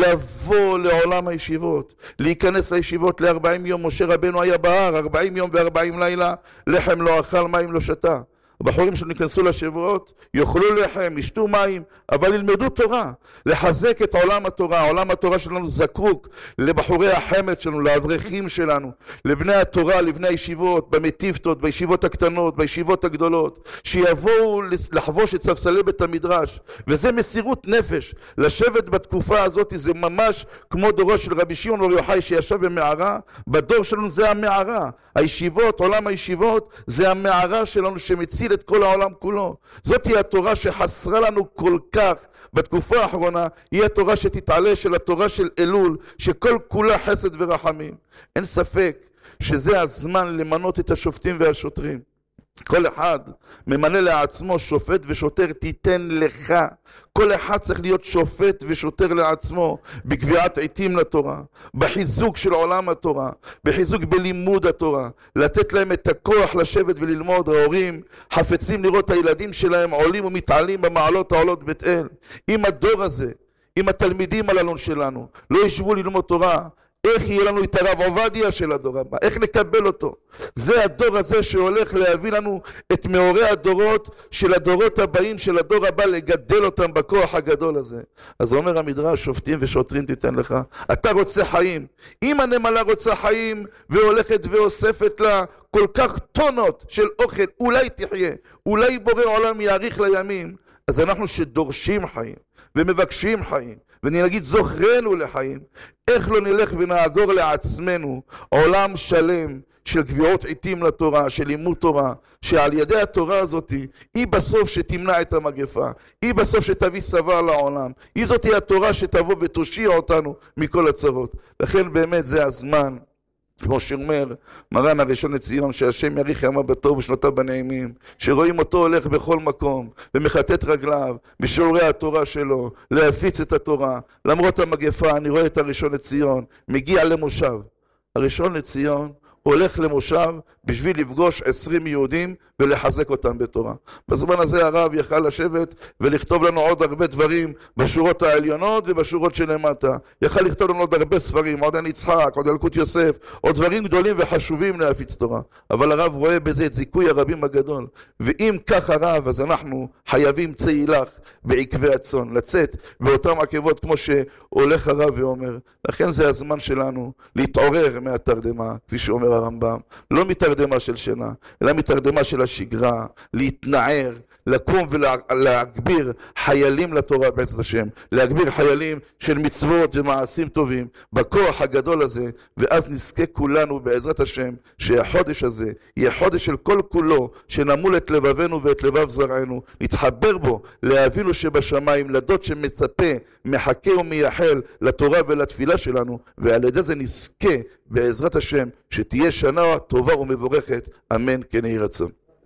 לבוא לעולם הישיבות, להיכנס לישיבות ל-ארבעים יום. משה רבנו היה בהר, ארבעים יום ו-ארבעים לילה, לחם לא אכל, מים לא שתה. הבחורים שניכנסו לשבועות, יאכלו לחם, ישתו מים, אבל ילמדו תורה, לחזק את עולם התורה. עולם התורה שלנו זקוק לבחורי החמד שלנו, לאברכים שלנו, לבני התורה, לבני הישיבות, במטיפתות, בישיבות הקטנות, בישיבות הגדולות, שיבואו לחבוש את ספסלי בית המדרש. וזה מסירות נפש. לשבת בתקופה הזאת זה ממש כמו דורו של רבי שמעון בר יוחאי שישב במערה. בדור שלנו זה המערה. הישיבות, עולם הישיבות, זה המערה שלנו שמציל את כל העולם כולו. זאת היא התורה שחסרה לנו כל כך בתקופה האחרונה. היא התורה שתתעלה, של התורה של אלול, שכל כולה חסד ורחמים. אין ספק שזה הזמן למנות את השופטים והשוטרים. כל אחד ממנה לעצמו שופט ושוטר, תיתן לך. כל אחד צריך להיות שופט ושוטר לעצמו, בקביעת עיתים לתורה, בחיזוק של עולם התורה, בחיזוק בלימוד התורה, לתת להם את הכוח לשבת וללמוד. ההורים חפצים לראות הילדים שלהם עולים ומתעלים במעלות העולות בית אל. אם הדור הזה, אם התלמידים הללו שלנו לא ישבו ללמוד תורה, איך יהיה לנו את הרב עובדיה של הדור הבא? איך נקבל אותו? זה הדור הזה שהולך להביא לנו את מאורי הדורות של הדורות הבאים של הדור הבא, לגדל אותם בכוח הגדול הזה. אז אומר המדרש, שופטים ושוטרים תיתן לך. אתה רוצה חיים. אם הנמלה רוצה חיים והולכת ואוספת לה כל כך טונות של אוכל, אולי תחיה, אולי בורא עולם יאריך לימים. אז אנחנו שדורשים חיים ומבקשים חיים, ונגיד זוכרנו לחיים, איך לא נלך ונאגור לעצמנו עולם שלם של קביעות עיתים לתורה, של לימוד תורה, שעל ידי התורה הזאת היא בסוף שתמנע את המגפה, היא בסוף שתביא סבר לעולם, היא זאת היא התורה שתבוא ותושיע אותנו מכל הצרות. לכן באמת זה הזמן, כמו שאומר מרן הראשון לציון, שהשם יאריך ימיו בטוב ושנותיו בנעימים, שרואים אותו הולך בכל מקום ומחטט רגליו בשיעורי התורה שלו, להפיץ את התורה. למרות המגפה אני רואה את הראשון לציון מגיע למושב. הראשון לציון הולך למושב בשביל לפגוש עשרים יהודים ולחזק אותם בתורה. בזמן הזה הרב יכל לשבת ולכתוב לנו עוד הרבה דברים בשורות העליונות ובשורות שלמטה. יכל לכתוב לנו עוד הרבה ספרים, עוד עין יצחק, עוד אלקוט יוסף, עוד דברים גדולים וחשובים להפיץ תורה. אבל הרב רואה בזה את זיכוי הרבים הגדול. ואם כך הרב, אז אנחנו חייבים צאי לך בעקבי הצאן, לצאת באותם עקבות כמו שהולך הרב ואומר. לכן זה הזמן שלנו להתעורר מהתרדמה, כפי שאומר הרמב"ם, לא מתרדמה של שינה, אלא מתרדמה של השגרה, להתנער, לקום ולהגביר חיילים לתורה בעזרת השם, להגביר חיילים של מצוות ומעשים טובים בכוח הגדול הזה, ואז נזכה כולנו בעזרת השם שהחודש הזה יהיה חודש של כל כולו, שנמול את לבבנו ואת לבב זרענו, נתחבר בו לאבינו שבשמיים, לדוד שמצפה, מחכה ומייחל לתורה ולתפילה שלנו, ועל ידי זה נזכה בעזרת השם שתהיה שנה טובה ומבורכת, אמן כן יהי רצון.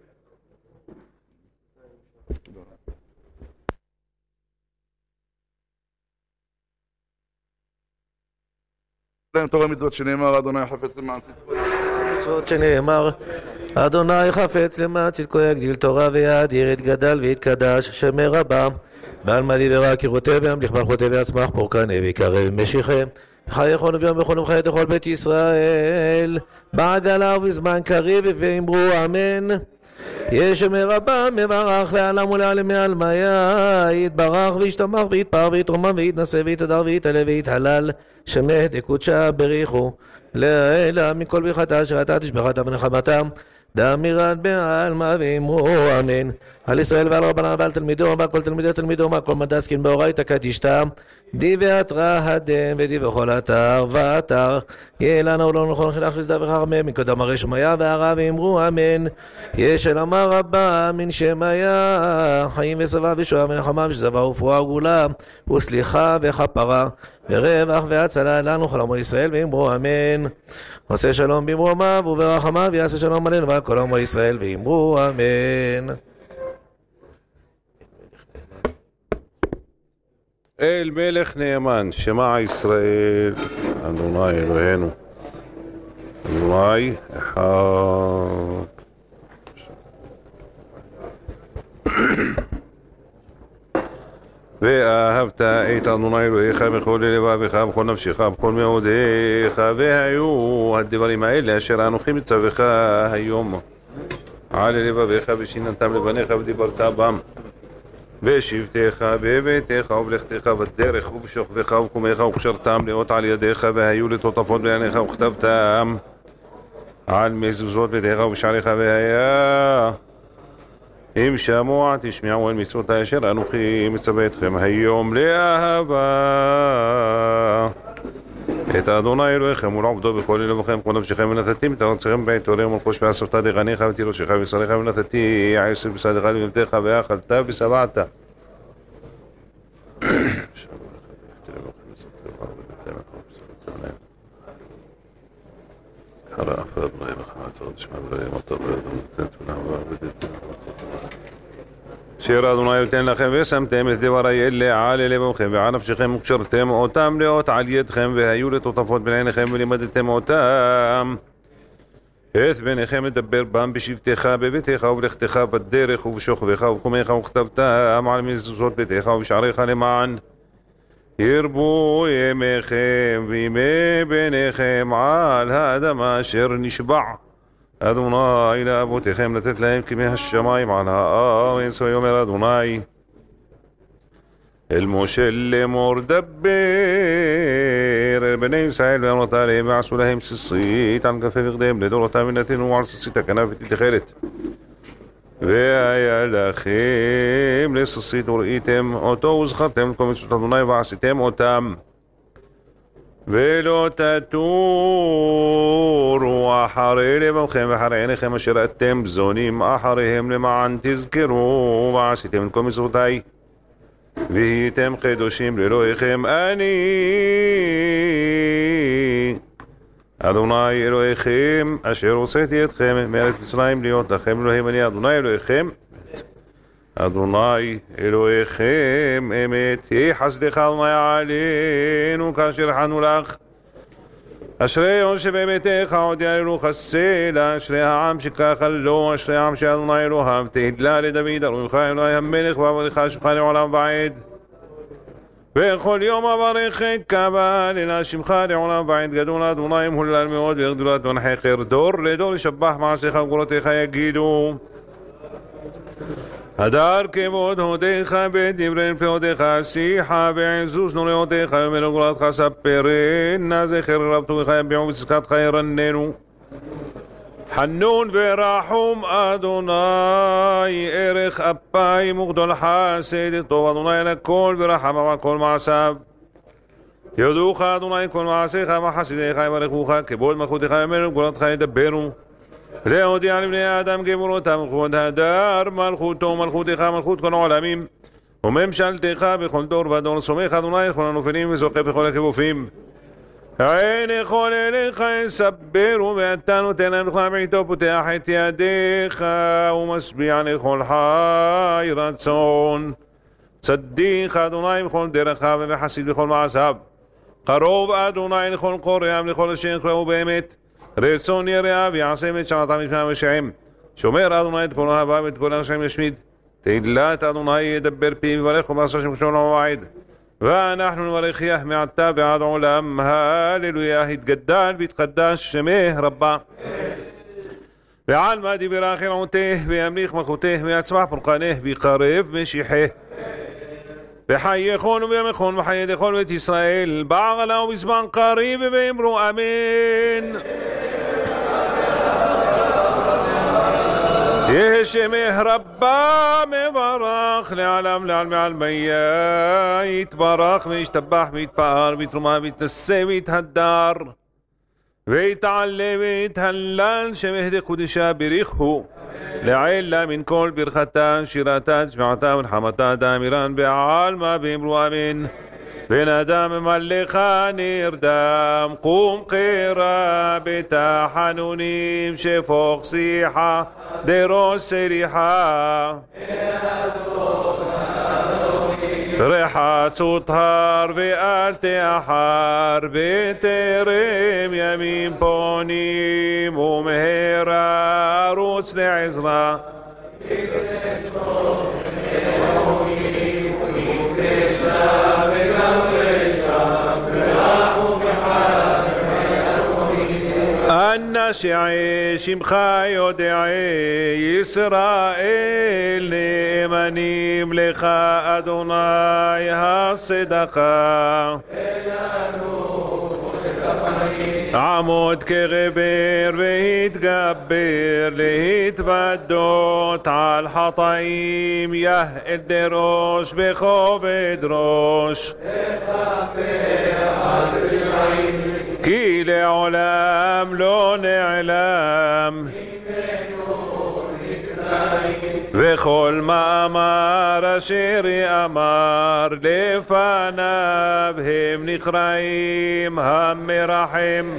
להם תורה מצוות שנאמר אדוני חפץ למען צדקו,
מצוות שנאמר אדוני חפץ למען צדקו, יגדיל תורה ויאדיר, יתגדל ויתקדש, שמר רבה בעל מלי ורע קירותי וימליך מלכותי ויצמח פורקני ויקרב משיכם חייכון וביום בכל וחיי לכל בית ישראל בעגלה ובזמן קריב ואמרו אמן. ישמר רבה מברך לעלם ולעלם מעלמיה, יתברך וישתמח ויתפאר ויתרומם ויתנשא ויתהדר ויתעלה ויתהלל, שמך דקודשה בריחו לעילה מכל ברכתה אשר אתה תשבחתה ונחמתם דאמירת בעלמא ואמרו אמן. על ישראל ועל רבנן ועל תלמידו ועל כל תלמידי תלמידו ועל כל מדסקין באורייתא קדישתא די ואתרא הדם ודי בכל אתר ואתר יהיה לנו ולא נכון חינך לסדה וחכמה מקודם הרי שמיה והרע ואמרו אמן. יש אל אמר רבה מן שמיה חיים ושבע ושועה ונחמה ושזבה ופרועה וגאולה וסליחה וכפרה ורווח והצלה לנו כל עמו ישראל ואמרו אמן. עושה שלום במרומיו וברחמיו יעשה שלום עלינו ועל כל עמו ישראל ואמרו אמן.
אל מלך נאמן, שמע ישראל, אדוני אלוהינו, אדוני אחד. ואהבת את אדוני אלוהיך בכל לבבך, בכל נפשך, בכל מאודיך, והיו הדברים האלה אשר אנוכי מצווך היום על לבביך ושיננתם לבניך ודיברת בם. בשבתך בביתך ובלכתך בדרך ובשוכבך ובקומך וקשרתם לאות על ידיך, והיו לטוטפות בעיניך וכתבתם על מזוזות ביתך ובשעריך, והיה אם שמוע תשמעו אל מצוות אשר אנוכי מצווה אתכם היום לאהבה את אדוני אלוהיכם ולעבדו בכל לבבכם כל נפשכם, ונתתי את ארצכם בעת עורם ולחוש בעשרת דגניך ותירושך ובשריך, ונתתי עשר בשדך לבנתך ואכלת ושבעת. שיר אדוני יתן לכם ושמתם את דברי אלה על לבבכם ועל נפשכם וקשרתם אותם לאות על ידכם, והיו לטוטפות בעיניכם ולימדתם אותם את בניכם לדבר בם בשבתך בביתך ובלכתך בדרך ובשוכבך ובקומך, וכתבתם על מזוזות ביתך ובשעריך למען ירבו ימיכם וימי בניכם על האדמה אשר נשבע אדוני לאבותיכם לתת להם כמי השמיים על הארץ. ויאמר אדוני אל משה לאמור דבר אל בני ישראל ואמרת עליהם ועשו להם סיסית על כפי בגדיהם לדורותם, ונתנו על סיסית הכנפת תכלת, והיה לכם לסיסית וראיתם אותו וזכרתם את כל מצוות אדוני ועשיתם אותם, ולא תטורו אחרי לבבכם ואחרי עיניכם אשר אתם זונים אחריהם, למען תזכרו ועשיתם את כל מצוותי והייתם קדושים לאלוהיכם אני אדוני אלוהיכם אשר הוצאתי אתכם מארץ מצרים להיות לכם אלוהים. אני אדוני אלוהיכם אדוני אלוהיכם אמת. יהי חסדך אדוני עלינו כאשר חנו לך. אשרי יושבי ביתך עוד יעלו חסדה, אשרי העם שככה לו, אשרי העם שאדוני אלוהיו תהילה לדוד ארונך אלוהי המלך ועבודך שמך לעולם ועד. וכל יום אברך קבל אל שמך לעולם ועד. גדול אדוני מהולל מאוד וגדולת ונחקר דור לדור לשבח מעשיך וגבולותיך יגידו הדר כבוד הודיך בדברי נפלאותיך שיחה ועזוז נוראותיך ומלגולתך ספרנה זכר רב טובך יביעו בצדקתך ירננו חנון ורחום אדוני ערך אפיים וגדול חסד טוב אדוני לכל ורחם על כל מעשיו יודוך אדוני כל מעשיך וחסידיך יברכוך כבוד מלכותך ומלך גבולתך ידברו להודיע לבני האדם גבורותם וכבוד הדר מלכותו מלכותך מלכות כל העולמים וממשלתך בכל דור ודור סומך אדוני לכל הנופלים וזוכה בכל הכבופים עין יכול אליך יסברו ואתה נותן להם בכלל בעיתו פותח את ידיך ומשביע לכל חי רצון צדיק אדוני בכל דרכיו וחסיד בכל מעשיו קרוב אדוני לכל קוראיו לכל אשר יקראו באמת רצון יראיו יעשה את שעתם משמע ושעים שומר אדוני את כל אהבה ואת כל השם ישמיד תהילת אדוני ידבר פי וברך ומעשה שם כשון המועד ואנחנו נברך יח מעתה ועד עולם הללויה התגדל והתקדש שמך רבה ועל מה דיבר אחר עוטה וימליך מלכותה ויצמח פרקנה ויקרב משיחה וחי יכון וימכון וחי דכון ואת ישראל בעגלה ובזמן קריב ואמרו אמן יהיה שמך רבה מברך לעלם לעלמי עלמיה יתברך וישתבח ויתפאר ויתרומה ויתנשא ויתהדר ויתעלה ויתהלל שמך דקודשה בריחו לעילה מן כל ברכתה שירתה שביעתה ונחמתה דאמירן בעלמה ואמרו אמן בן אדם ממלך נרדם קום חירה בתחנונים שפוך שיחה דרוש סריחה רחצו טהר ואל תאחר בטרם ימים פונים ומהרה רוץ לעזרה אנשי שמך יודעי ישראל נאמנים לך אדוני הצדקה עמוד כגבר והתגבר להתוודות על חטאים יהל דרוש בכובד ראש כי לעולם לא נעלם וכל מאמר אשר יאמר לפניו הם נקראים המרחם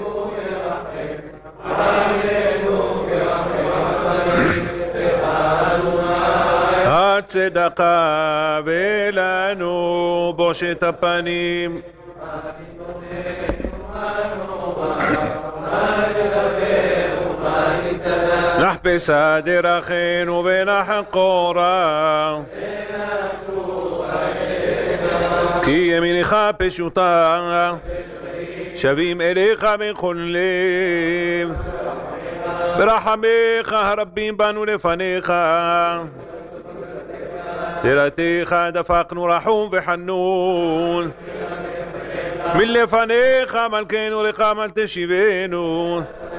הצדקה ולנו בושת הפנים נחפש דרכינו ונחקורה כי ימינך פשוטה שבים אליך בכל לב ברחמיך הרבים בנו לפניך לרתיך דפקנו רחום וחנון מלפניך מלכנו רחם אל תשיבנו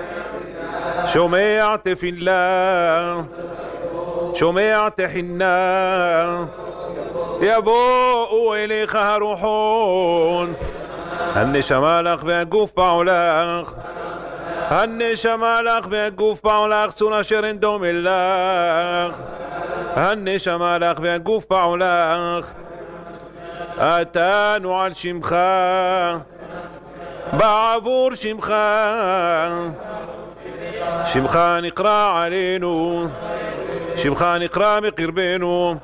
שומע תפילה שומע תחינה יבואו אליך הרוחות הנשמה לך והגוף פעולך הנשמה לך והגוף פעולך צור אשר אין דומה לך הנשמה לך והגוף פעולך אתנו על שמך בעבור שמך שמך נקרא עלינו שמך נקרא מקרבנו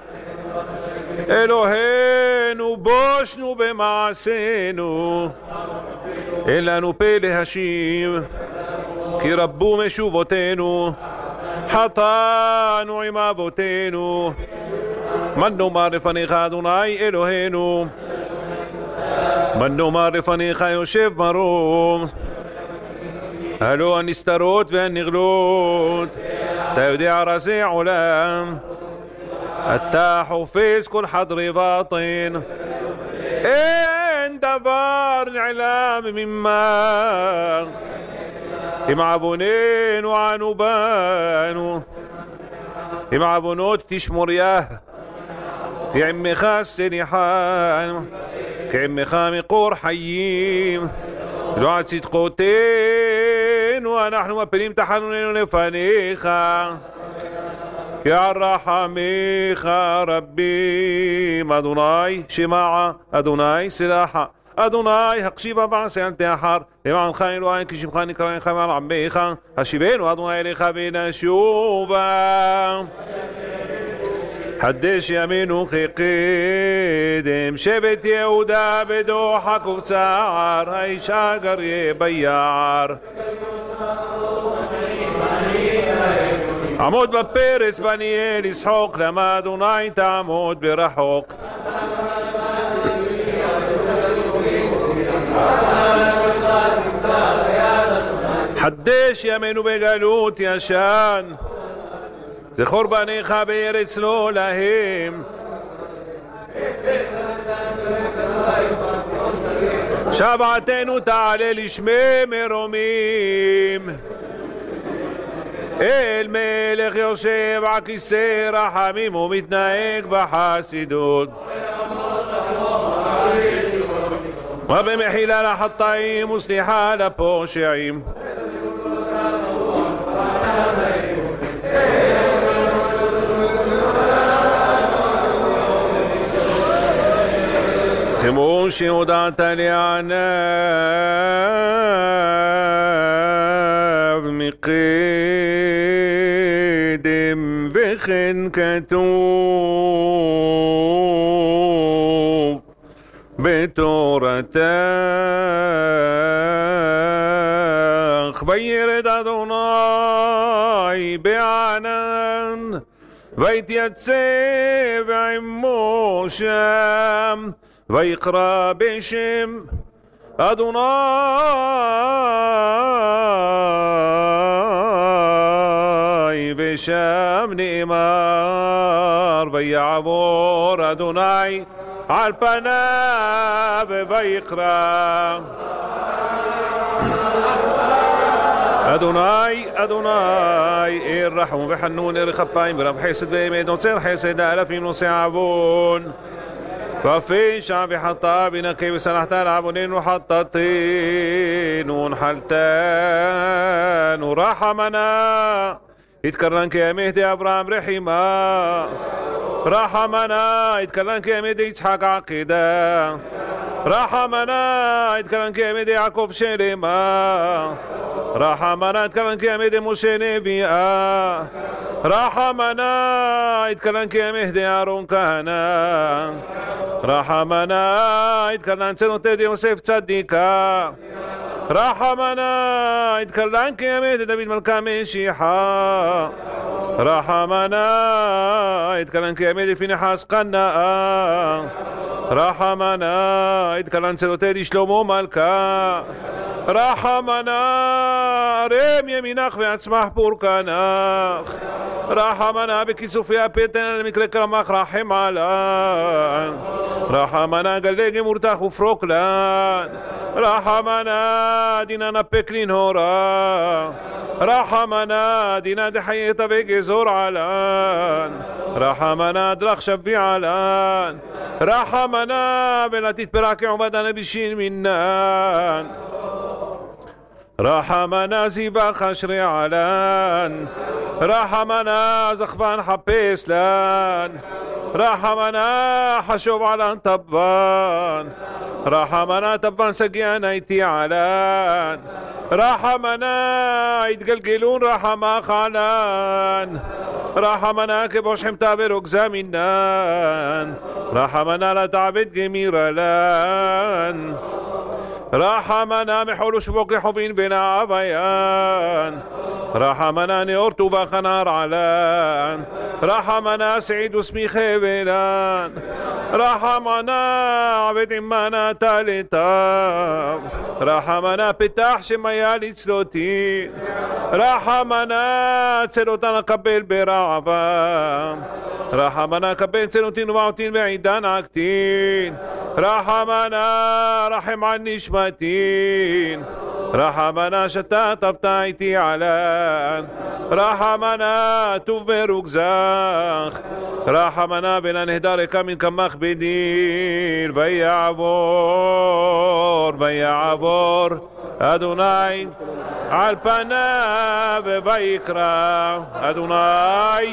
אלוהינו בושנו במעשינו אין לנו פה להשיב כי רבו משובותינו חטאנו עם אבותינו من נאמר לפניך אדוני אלוהינו من נאמר לפניך יושב מרום הלא הנסתרות והנגלות אתה יודע רזי עולם אתה חופש כל חדרי בטן, אין דבר נעלם ממך. עם עווננו ענו בנו, עם עוונות תשמור יה, כי עמך סליחה, כי עמך מקור חיים. לא על צדקותינו אנחנו מפילים תחנוננו לפניך, כי על רחמיך רבים. אדוני שמעה, אדוני סלחה, אדוני הקשיבה ועשה אל תאחר. למענך אלוהי כי שמך נקרא לך מעל עמך, השיבנו אדוני אליך ונשובה. חדש ימינו כקדם, שבט יהודה בדוחק ובצער, האישה גריה ביער. עמוד בפרס בניאל ישחוק, למה אדוני תעמוד ברחוק. חדש ימינו בגלות ישן, זכור בניך בארץ לא להם. שבעתנו תעלה לשמי מרומים, אל מלך יושב על כיסא רחמים ומתנהג בחסידות. ובמחילה לחטאים וסליחה לפושעים. כמו שהודעת לענב מקדם, וכן כתוב בתורתך. וירד אדוני בענן ויתייצב עמו שם, ויקרא בשם אדוני, ושם נאמר ויעבור אדוני על פניו ויקרא. אדוני אדוני אל רחום וחנון אל כפיים ורב חסד ואמת, נוצר חסד אלפים נושא עוון, ופשע וחטא בנקי וסלחת על עווננו חטאתנו ונחלתנו. רחמנה התקרן כימי אברהם רחימה, רחמנה התקרן כימי יצחק עקידה, רחמנה התקרן כימי יעקב שלמה, רחמנה התקרן כימי משה נביאה, רחמנה התקרן כימי אהרון כהנא, רחמנה התקרן צנותת יוסף צדיקה, רחמנה התקרן כימי דוד מלכה משיחה, רחמנה התקרן כימי פינחס קנאה, רחמנה התקרן צנותת שלמה מלכה, רחמנה רם ימינך ועצמך פורקנך, רחמנה בכיסופי הפתן למקרה קרמך רחם עלן, רחמנה גלי גמורתך ופרוק לן, רחמנה דינה נפק לנהורה, רחמנה דינה דחייתה וגזור עלן, רחמנה דרך שבי עלן, רחמנה ולא תתפרע כעובדנה בשין מנן, רחמנה זיווה חשרי עלן, רחמנה זכבן חפש לן, רחמנה חשוב עלן טבן, רחמנה טבן סגיען הייתי עלן, רחמנה התגלגלון רחמך עלן, רחמנה כבוש חמתה ורוגזה מנן, רחמנה לתעבד גמיר עלן, רחמנה מחול ושבוק לחובין ונעביין, רחמנה נאור טובה חנר עלן, רחמנה סעיד וסמיך ולן, רחמנה עבד עמנה תלתם, רחמנה פתח שמיה לצלותי, רחמנה צלותה נקבל ברעבה, רחמנה קבל צנותין ומעוטין בעידן עקתין רחמנה רחם על נשמתין רחמנה שתתפת איתי עלן רחמנה טוב ברוגזך רחמנה בן הנהדר כמין כמך בדין ויעבור ויעבור אדוני על פניו ויקרא אדוני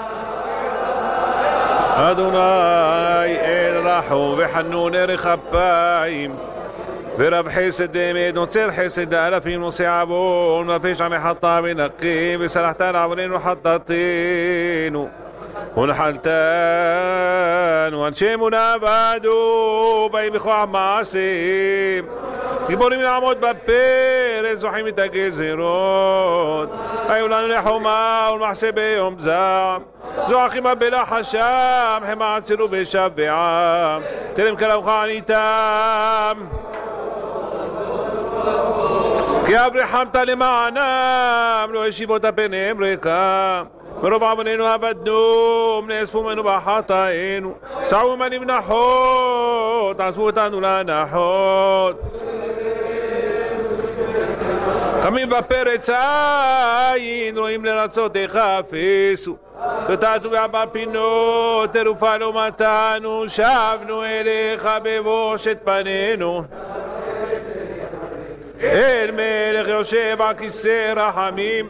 אדוני אל רחום וחנון ערך אפיים ורב חסד אמת נוצר חסד אלפים נושא עוון ופשע מחטא ונקי וסלחת לעווננו חטאתנו ונחלתנו אנשי אמונה ועדו באים בכוח מעשים גיבורים לעמוד בפרס זוכים את הגזרות היו לנו לחומה ולמחסה ביום זעם זועקים בלחשם חמה עצרו בשבעם תרם כלמך עניתם כי אב רחמת למענם לא השיבות פניהם ריקם מרוב עווננו עבדנו נאספו ממנו בחטאינו סעו ממנים נחות עזבו אותנו לנחות קמים בפרץ עין רואים לרצותך אפסו תתעתו בעבר פינות תרופה לא מתנו שבנו אליך בבושת פנינו אל מלך יושב על כיסא רחמים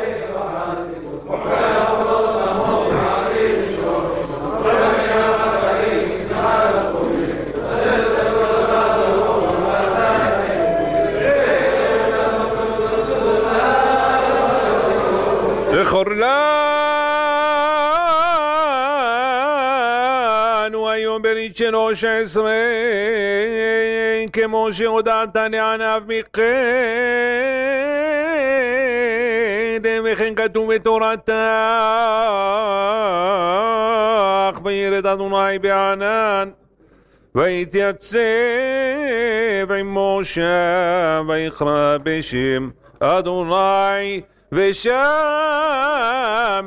זכור לנו היום ברית שלוש עשרה כמו שהודעת לעניו מקדם וכן כתוב בתורתך וירד אדוני בענן ויתייצב עם משה ויקרא בשם אדוני ושם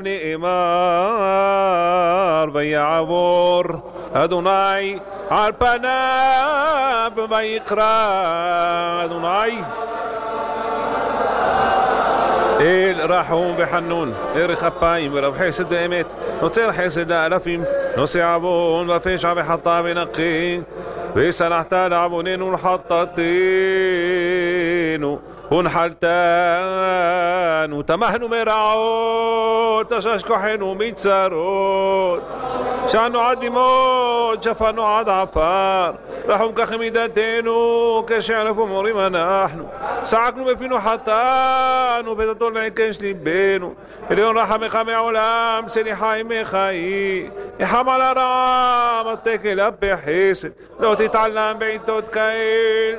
נאמר ויעבור אדוני על פניו ויקרא אדוני אל רחום וחנון ערך אפיים ורב חסד ואמת נוצר חסד לאלפים נושא עוון ופשע וחטא ונקי וסלחת לעווננו ולחטאתנו ונחלתנו תמהנו מרעות תשש כוחנו מצרות שענו עד דמעות שפנו עד עפר רחום כך מידתנו כשערף ומורים אנחנו צעקנו בפינו חטאנו בדתו לעקש ליבנו עליון רחמך מעולם סליחה עמך היא יחם על הרע מטה כלפי חסד לא תתעלם בעיתות כאל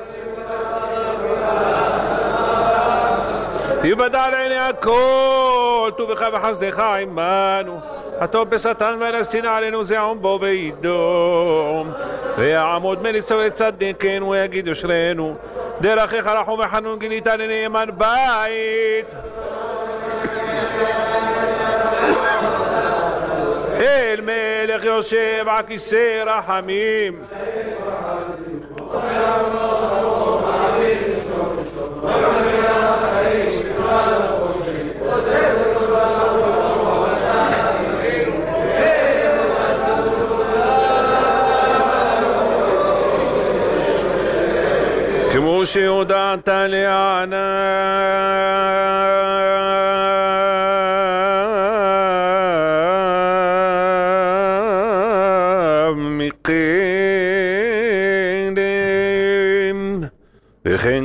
יוודע לעיני הכל טובך וחסדך עמנו הטוב בשטן ונשנא עלינו זעום בו וידום ויעמוד מליצור לצדקנו ויגיד יושרנו דרכך רחום וחנון גילית לנאמן בית אל מלך יושב על כיסא רחמים כמו שהודעת לענם מקדם וכן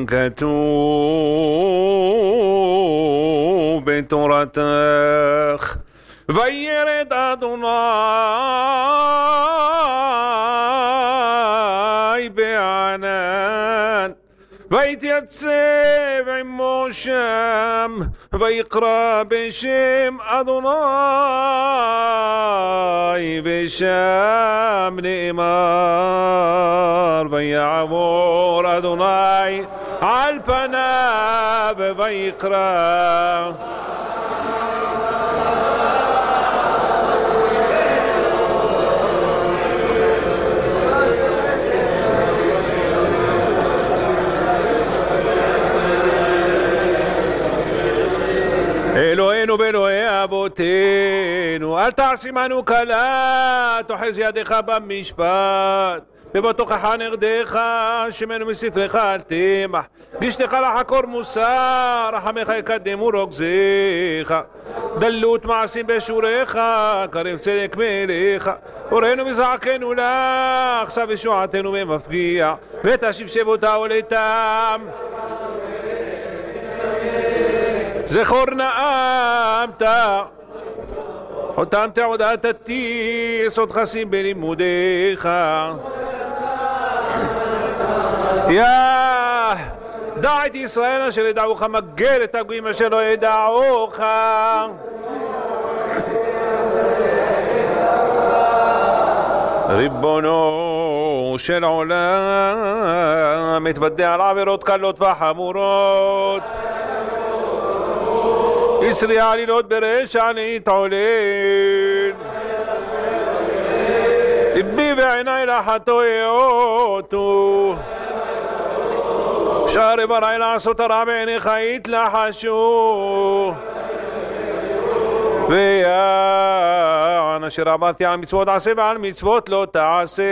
כתוב בתורתך וירד אדוני בענן ויתייצב עמו שם ויקרא בשם אדוני ושם נאמר ויעבור אדוני על פניו ויקרא אל תעשימנו קלה, תוחז ידיך במשפט, בבטוחך נרדך, שמנו מספרך אל תמח, גשתך לחקור מוסר, רחמך יקדמו רוגזיך, דלות מעשים בשוריך, קרב צדק מאליך, הורינו מזעקנו לך, שב ישועתנו במפגיע, ותשיב שבותה ולתם. זכור נעמת, אותם תעודת עתי, סוד חסים בלימודיך. יא דע את ישראל אשר ידעוך, מגל את הגויים אשר לא ידעוך. ריבונו של עולם, מתוודע על עבירות קלות וחמורות, ישרי עלילות ברשע להתעולל, ליבי ועיניי לחטוא יאותו, שערי בראי לעשות הרע בעיניך יתלחשו. ויען אשר אמרתי על מצוות עשה ועל מצוות לא תעשה,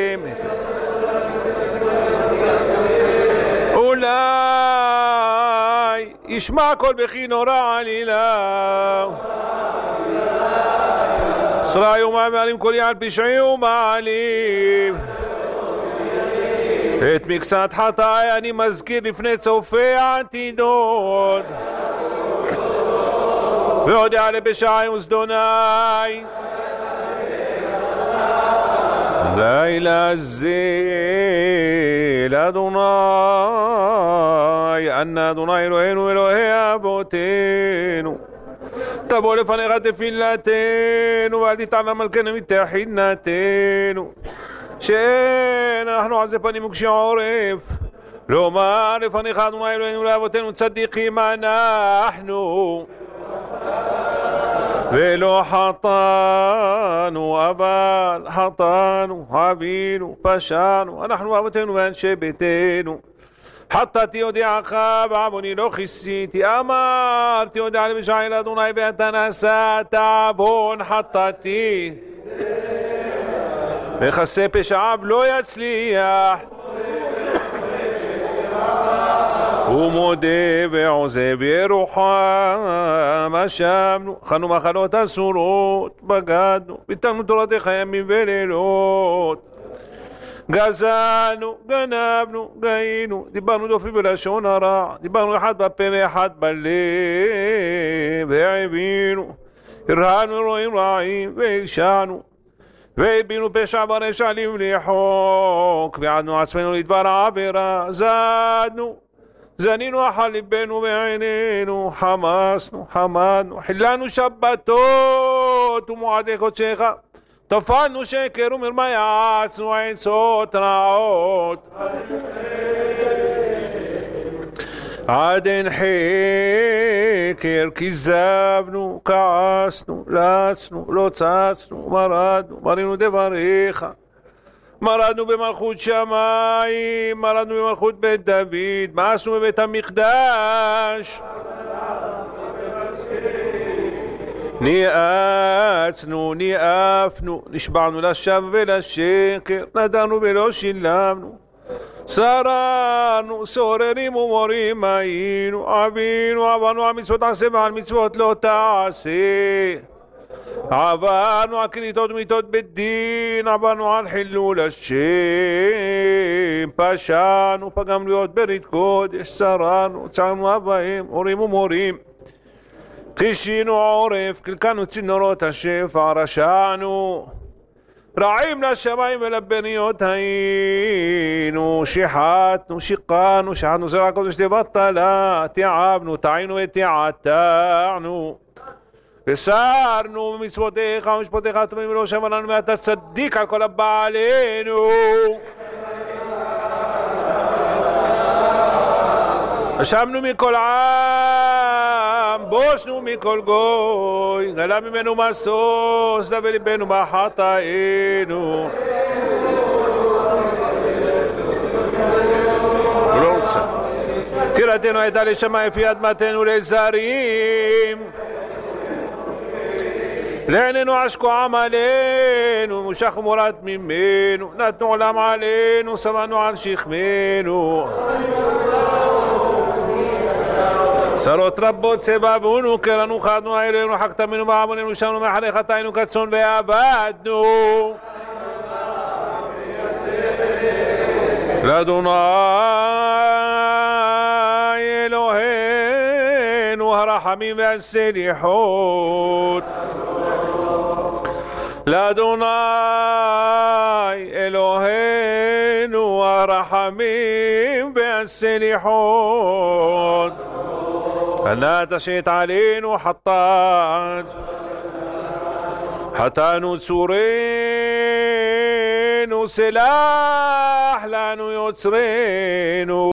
אולי ישמע כל בכי נורא עלילה, אחראי ומעלים כל יעל פשעי ומעלים. את מקצת חטאי אני מזכיר לפני צופי העתידות, והודיע לפשעי וזדוני. לילה זה לאדוני, אנא אדוני אלוהינו אלוהי אבותינו, תבוא לפניך תפילתנו, ואל תתעלם מלכנו מתחינתנו, שאין אנחנו עזי פנים וקשי עורף, לומר לפניך אדוני אלוהינו לאבותינו צדיקים אנחנו, ולא חטאנו, אבל חטאנו, עווינו, פשענו, אנחנו ואבותינו ואנשי ביתנו. חטאתי הודיעך בעווני לא כיסיתי, אמרתי הודיע לפשעי לאדוני ואתה נשאת עוון חטאתי, מכסה פשעיו לא יצליח, הוא מודה ועוזב ירוחם. אשמנו, אכלנו מחלות אסורות, בגדנו, ביטלנו תורתך ימים ולילות, גזענו, גנבנו, גאינו, דיברנו דופי ולשון הרע, דיברנו אחד בפה ואחד בלב, והעבינו, הרענו אירועים רעים והרשענו, והבינו פשע ורשע למליחוק, ועדנו עצמנו לדבר העבירה, זדנו, זנינו אחר ליבנו ועינינו, חמסנו, חמדנו, חילנו שבתות ומועדי קודשך, טפלנו שקר ומרמה, יעצנו עצות רעות, עד אין חקר כזבנו, כעסנו, לצנו, לא צצנו, מרדנו, מרינו דבריך, מרדנו במלכות שמיים, מרדנו במלכות בית דוד, מאסנו בבית המקדש, ניאצנו, ניאפנו, נשבענו לשווא ולשקר, נדרנו ולא שילמנו, שררנו, סוררים ומורים היינו, עווינו, עברנו על מצוות עשה ועל מצוות לא תעשה, עברנו על כריתות ומיתות בית דין, עברנו על חילול השם, פשענו, פגמנו להיות ברית קודש, שררנו, צערנו אבאים, הורים ומורים, חישינו עורף, קלקלנו צינורות השפע, רשענו, רעים לשמיים ולבריות היינו, שיחתנו, שיחנו, שיחתנו זרע קודש לבטלה, תיעבנו, טעינו ותיעתענו, וסרנו במצוותיך ומשפטיך הטובים ולא שבה לנו, ואתה צדיק על כל הבעלינו. אשמנו מכל עם, בושנו מכל גוי, גלה ממנו משוש, דווה ליבנו בחטאינו. הוא לא רוצה. תירתנו הייתה לשמיים, לפי אדמתנו לזרים, לעינינו עשקו עמלנו, משך מורת ממנו, נתנו עולם עלינו, שמנו על שכמנו. שרות רבות סבבונו, קרנו חדנו עלינו, חקת מנו בעמוננו, שמנו מאחרי חטאינו כצאן ועבדנו. לאדוני אלוהינו הרחמים והסליחות, לאדוני אלוהינו הרחמים והסליחות, אנא תשת עלינו חטאת חטאנו צורנו, סלח לנו יוצרנו.